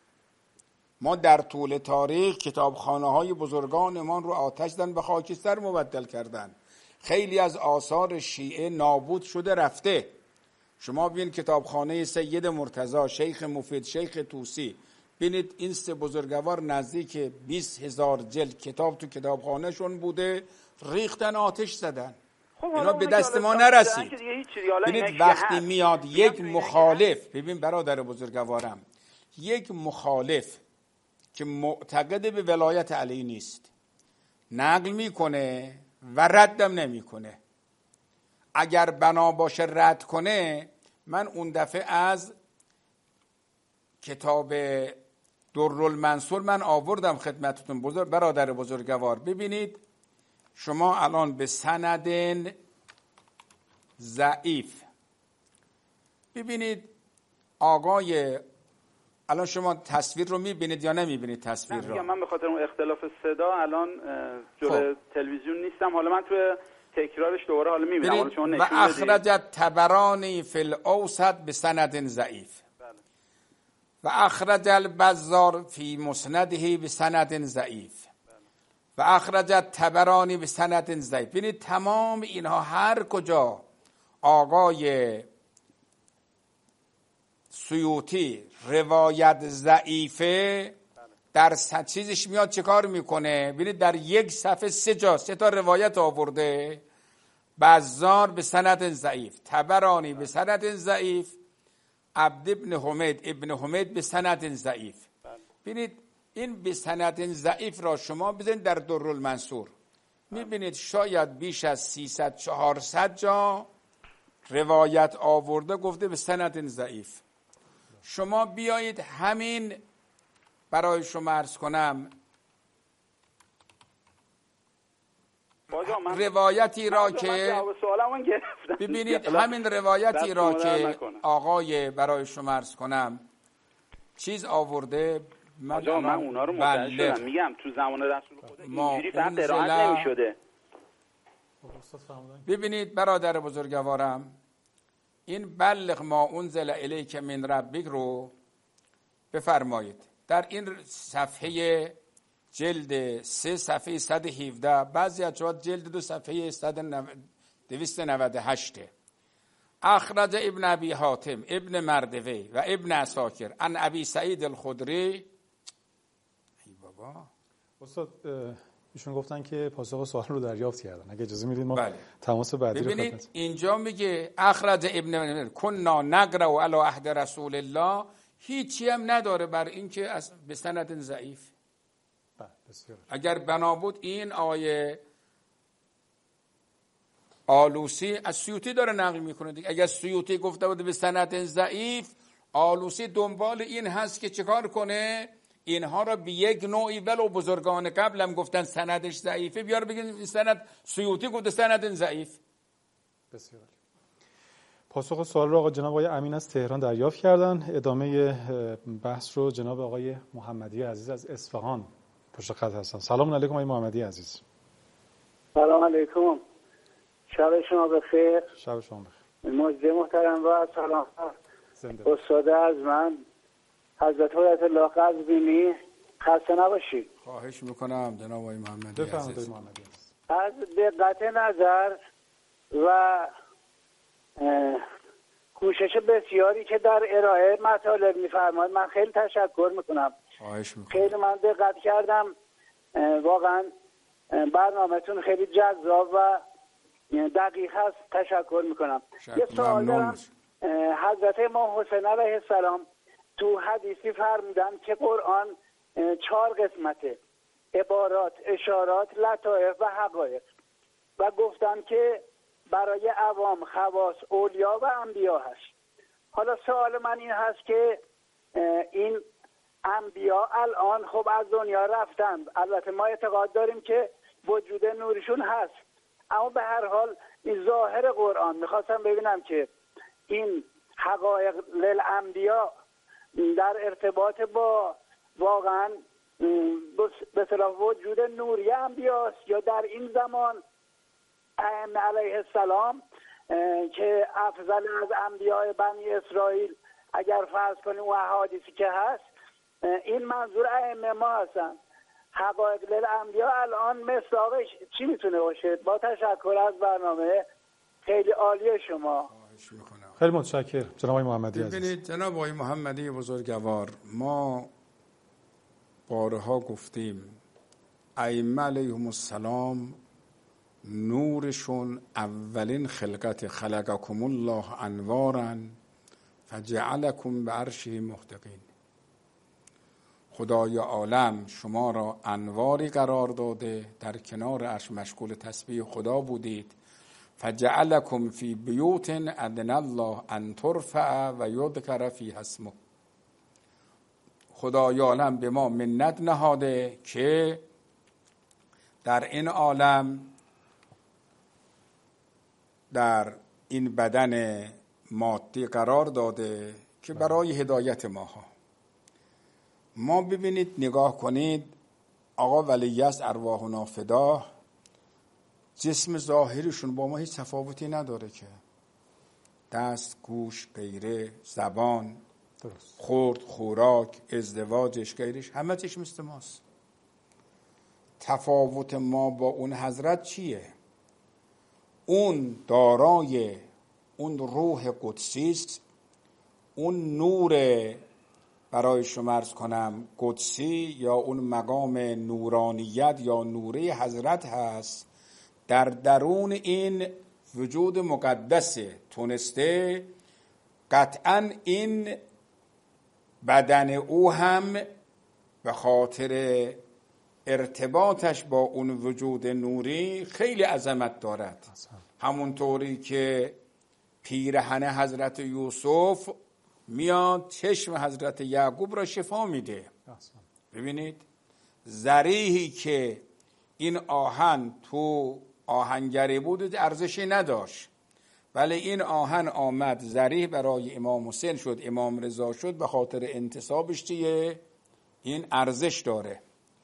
ما در طول تاریخ کتابخانه‌های بزرگانمان رو آتش زدن به خاکستر مبدل کردن. خیلی از آثار شیعه نابود شده رفته. شما ببینید کتابخانه سید مرتضی، شیخ مفید، شیخ طوسی، ببینید این سه بزرگوار نزدیک 20,000 جلد کتاب تو کتابخانهشون بوده، ریختن آتش زدن. خب اینا به دست ما نرسید. ببینید وقتی میاد یک مخالف، ببین برادر بزرگوارم، یک مخالف که معتقد به ولایت علی نیست نقل میکنه و ردم نمیکنه. اگر بنا باشه رد کنه، من اون دفعه از کتاب درالمنصور من آوردم خدمتتون برادر بزرگوار. ببینید شما الان به سند ضعیف ببینید آقای، الان شما تصویر رو میبینید یا نمیبینید تصویر رو؟ من به خاطر اون اختلاف صدا الان جلوی تلویزیون نیستم، حالا من توی تکرارش دوباره حالا میبینم. حالا شما و اخرجت طبرانی فی الاوسط به سند ضعیف و اخرج البزار فی مسنده به سند ضعیف و اخرجت طبرانی به سند ضعیف. ببینید تمام اینها هر کجا آقای سیوطی روایت ضعیفه در چیزش میاد چه کار میکنه؟ ببینید در یک صفحه 3 تا روایت آورده. بزار به سند ضعیف، طبرانی به سند ضعیف، عبد ابن حمید به سند ضعیف. ببینید این به سند ضعیف را شما بزنید در درالمنصور، میبینید شاید بیش از 300-400 جا روایت آورده گفته به سند ضعیف. شما بیایید همین برای شما عرض کنم روایتی را که ببینید همین روایتی را که آقای برای شما عرض کنم چیز آورده من اونا رو متوجه شدم. میگم تو زمان رسول خدا اینجوری فقط قرائت نمی‌شده. ببینید برادر بزرگوارم، این بلغ ما انزل الیک من ربک رو بفرمایید. در این صفحه جلد 3 صفحه 117، بعضی از جهات جلد 2 صفحه 298 اخرج ابن ابی حاتم ابن مردوی و ابن عساکر عن ابی سعید الخدری. ای بابا استاد ایشون گفتن که پاسخ سوال رو دریافت کردن. اگه اجازه میدید ما تماس بعدی رو ببینید اینجا میگه اخرج ابن کنا نقرأ علی عهد رسول الله، هیچی هم نداره بر این که به سند ضعیف. اگر بنا بود این آیه آلوسی از سیوطی داره نقل میکنه دیگه. اگر سیوطی گفته بود به سند ضعیف، آلوسی دنبال این هست که چیکار کنه اینها را به یک نوعی، ولو بزرگان قبل هم گفتن سندش ضعیفه، بیار بگید سند سیوطی گفته سند ضعیف. بسیار پاسخ سوال رو آقا جناب آقای امین از تهران دریافت کردن. ادامه بحث رو جناب آقای محمدی عزیز از اصفهان پشت خط هستن. سلام علیکم آقای محمدی عزیز. سلام علیکم، شب شما بخیر. شب شما بخیر. مجده محترم و سلام استاد از من حضرت حضرت الله قزوینی، خسته نباشید. خواهش میکنم جناب آقای محمدی بفرمایید. عزیز. از دقت نظر و کوشش بسیاری که در ارائه مطالب میفرمایید من خیلی تشکر میکنم. خواهش میکنم. خیلی من دقت کردم، واقعا برنامه‌تون خیلی جذاب و دقیق هست. تشکر میکنم. یه سوال دارم. حضرت امام حسین علیه السلام تو حدیثی فرمودن که قرآن 4 قسمته: عبارات، اشارات، لطائف و حقایق، و گفتن که برای عوام، خواص، اولیا و انبیا هست. حالا سوال من این هست که این انبیا الان خب از دنیا رفتن، البته ما اعتقاد داریم که وجود نورشون هست، اما به هر حال این ظاهر قرآن میخواستم ببینم که این حقایق للانبیا در ارتباط با واقعا به اصطلاح وجود نوری انبیاست، یا در این زمان ائمه علیه السلام که افضل از انبیاء بنی اسرائیل اگر فرض کنیم اون احادیثی که هست، این منظور ائمه ما هستن. حقایق للانبیا الان مصداقش چی میتونه باشه؟ با تشکر از برنامه خیلی عالی شما. خیلی متشکرم جناب آقای محمدی عزیز. ببینید جناب آقای محمدی بزرگوار، ما بارها گفتیم ائمه علیهم السلام نورشون اولین خلقت، خلقکم الله انوارا فجعلکم بعرشه محتقین. خدای عالم شما را انواری قرار داده، در کنار عرش مشغول تسبیح خدا بودید. فجعلکم فی بیوت اذن الله ان ترفع و یذکر فیها اسمه. خدای عالم به ما منت نهاده که در این عالم، در این بدن مادی قرار داده که برای هدایت ماها. ما ببینید نگاه کنید، آقا ولیعصر ارواحنا فداه، جسم ظاهرشون با ما هیچ تفاوتی نداره که دست، گوش، غیره، زبان، خورد، خوراک، ازدواجش، غیرش، همه چیش مثل ماست. تفاوت ما با اون حضرت چیه؟ اون دارای اون روح قدسی است، اون نور برای شما عرض کنم قدسی یا اون مقام نورانیت یا نوری حضرت هست. در درون این وجود مقدس تونسته قطعا این بدن او هم به خاطر ارتباطش با اون وجود نوری خیلی عظمت دارد. همونطوری که پیرهن حضرت یوسف میاد چشم حضرت یعقوب را شفا میده. ببینید زریحی که این آهن تو آهنگری بود ارزشی نداشت، ولی این آهن آمد زریح برای امام حسین شد، امام رضا شد، به خاطر انتسابش چیه؟ این ارزش داره.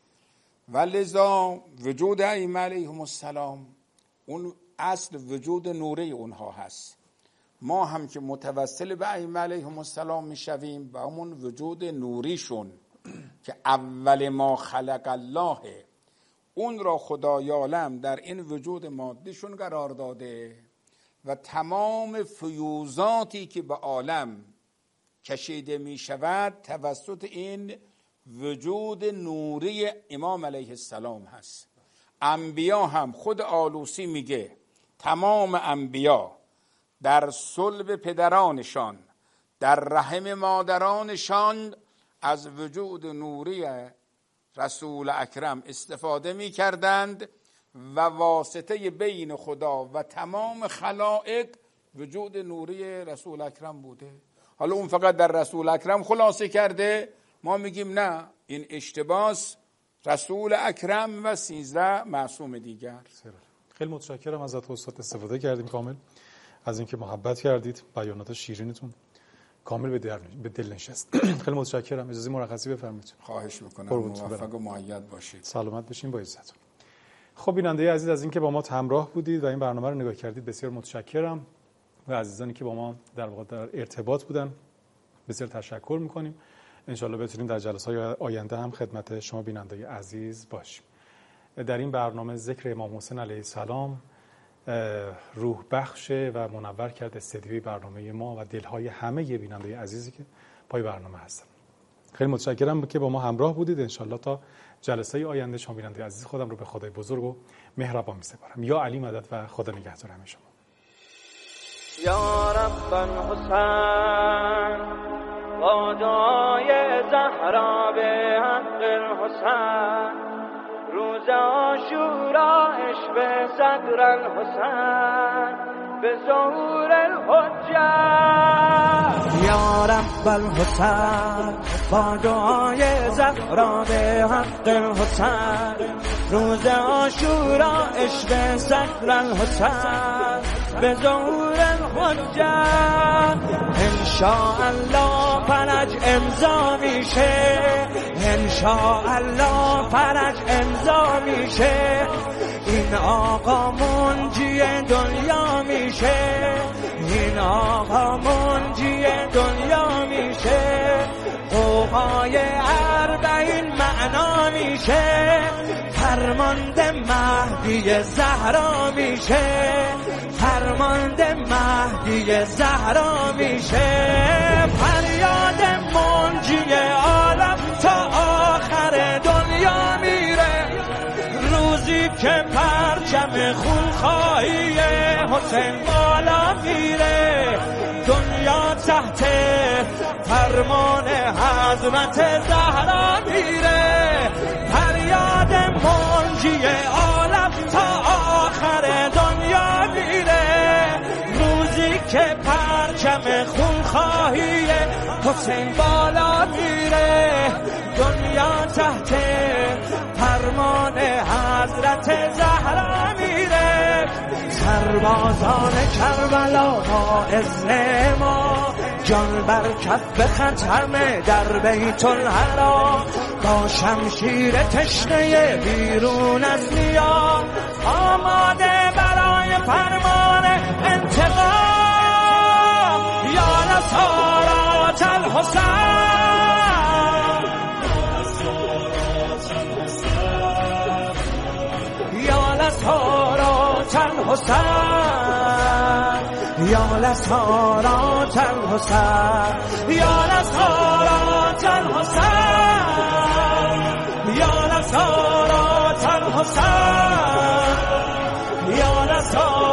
ولذا وجود ائمه علیهم السلام اون اصل وجود نوری اونها هست. ما هم که متوسل به ائمه علیهم السلام میشویم به همون وجود نوریشون که اول ما خلق الله، اون را خدای عالم در این وجود مادیشون قرار داده و تمام فیوزاتی که به عالم کشیده می شود توسط این وجود نوری امام علیه السلام هست. انبیا هم خود آلوسی میگه تمام انبیا در صلب پدرانشان در رحم مادرانشان از وجود نوری رسول اکرم استفاده می کردند و واسطه بین خدا و تمام خلائق وجود نوری رسول اکرم بوده. حالا اون فقط در رسول اکرم خلاصه کرده، ما میگیم نه، این اشتباس رسول اکرم و 13 معصوم دیگر. خیلی متشکرم ازت استاد، استفاده کردیم کامل از اینکه محبت کردید، بیانات شیرینتون کامل به دل نشست. خیلی متشکرم. اجازه مرخصی بفرمایید. خواهش میکنم. موفق و مؤید باشید. سلامت باشین با عزت. خب بیننده عزیز از اینکه با ما همراه بودید و این برنامه رو نگاه کردید بسیار متشکرم و عزیزانی که با ما در واقع در ارتباط بودن بسیار تشکر میکنیم. انشالله بتونیم در جلسه‌های آینده هم خدمت شما بیننده عزیز باشیم. در این برنامه ذکر امام حسین علیه السلام روح بخش و منور کرد استدیوی برنامه ما و دلهای همه بیننده عزیزی که پای برنامه هستن. خیلی متشکرم که با ما همراه بودید. انشالله تا جلسه آینده شما بیننده عزیز خودم رو به خدای بزرگ و مهربان می‌سپارم. یا علی مدد و خدا نگهدار همه شما. یا رب الحسین با دعای زهرا به حق الحسین، روز عاشورا عشق صدر الحسین به ظهور الحجه. یا رب الحسین با دعای زهرا به حق الحسین، روز عاشورا عشق صدر الحسین به ظهور الحجه. انشاءالله فرج امضا میشه، انشاءالله فرج امضا میشه، این آقا منجی دنیا میشه، این آقا منجی دنیا میشه، قوقای اربعین معنا میشه، فرمانده مهدی زهرا میشه، فرمانده مهدی زهرا میشه. فریاد منجی عالم تا آخر دنیا میره، روزی که پرچم خونخواهی حسین بالا میره، دنیا تحت فرمان حضرت زهرا میره. فریاد منجی عالم تا آخر دنیا میره، روزی که پرچم خونخواهی حسین بالا میره، دنیا تحت فرمان حضرت زهرا میره. سربازان کربلا با اذن ما جان بر کف ختم در بیت الحرام، با شمشیر تشنه بیرون از نیا آماده برای فرمان انتقام. یا نصارات الحسین، یا نصارات الحسین، یا نصارات الحسین، یا نصارات الحسین، یا نصارات الحسین، یا نصارات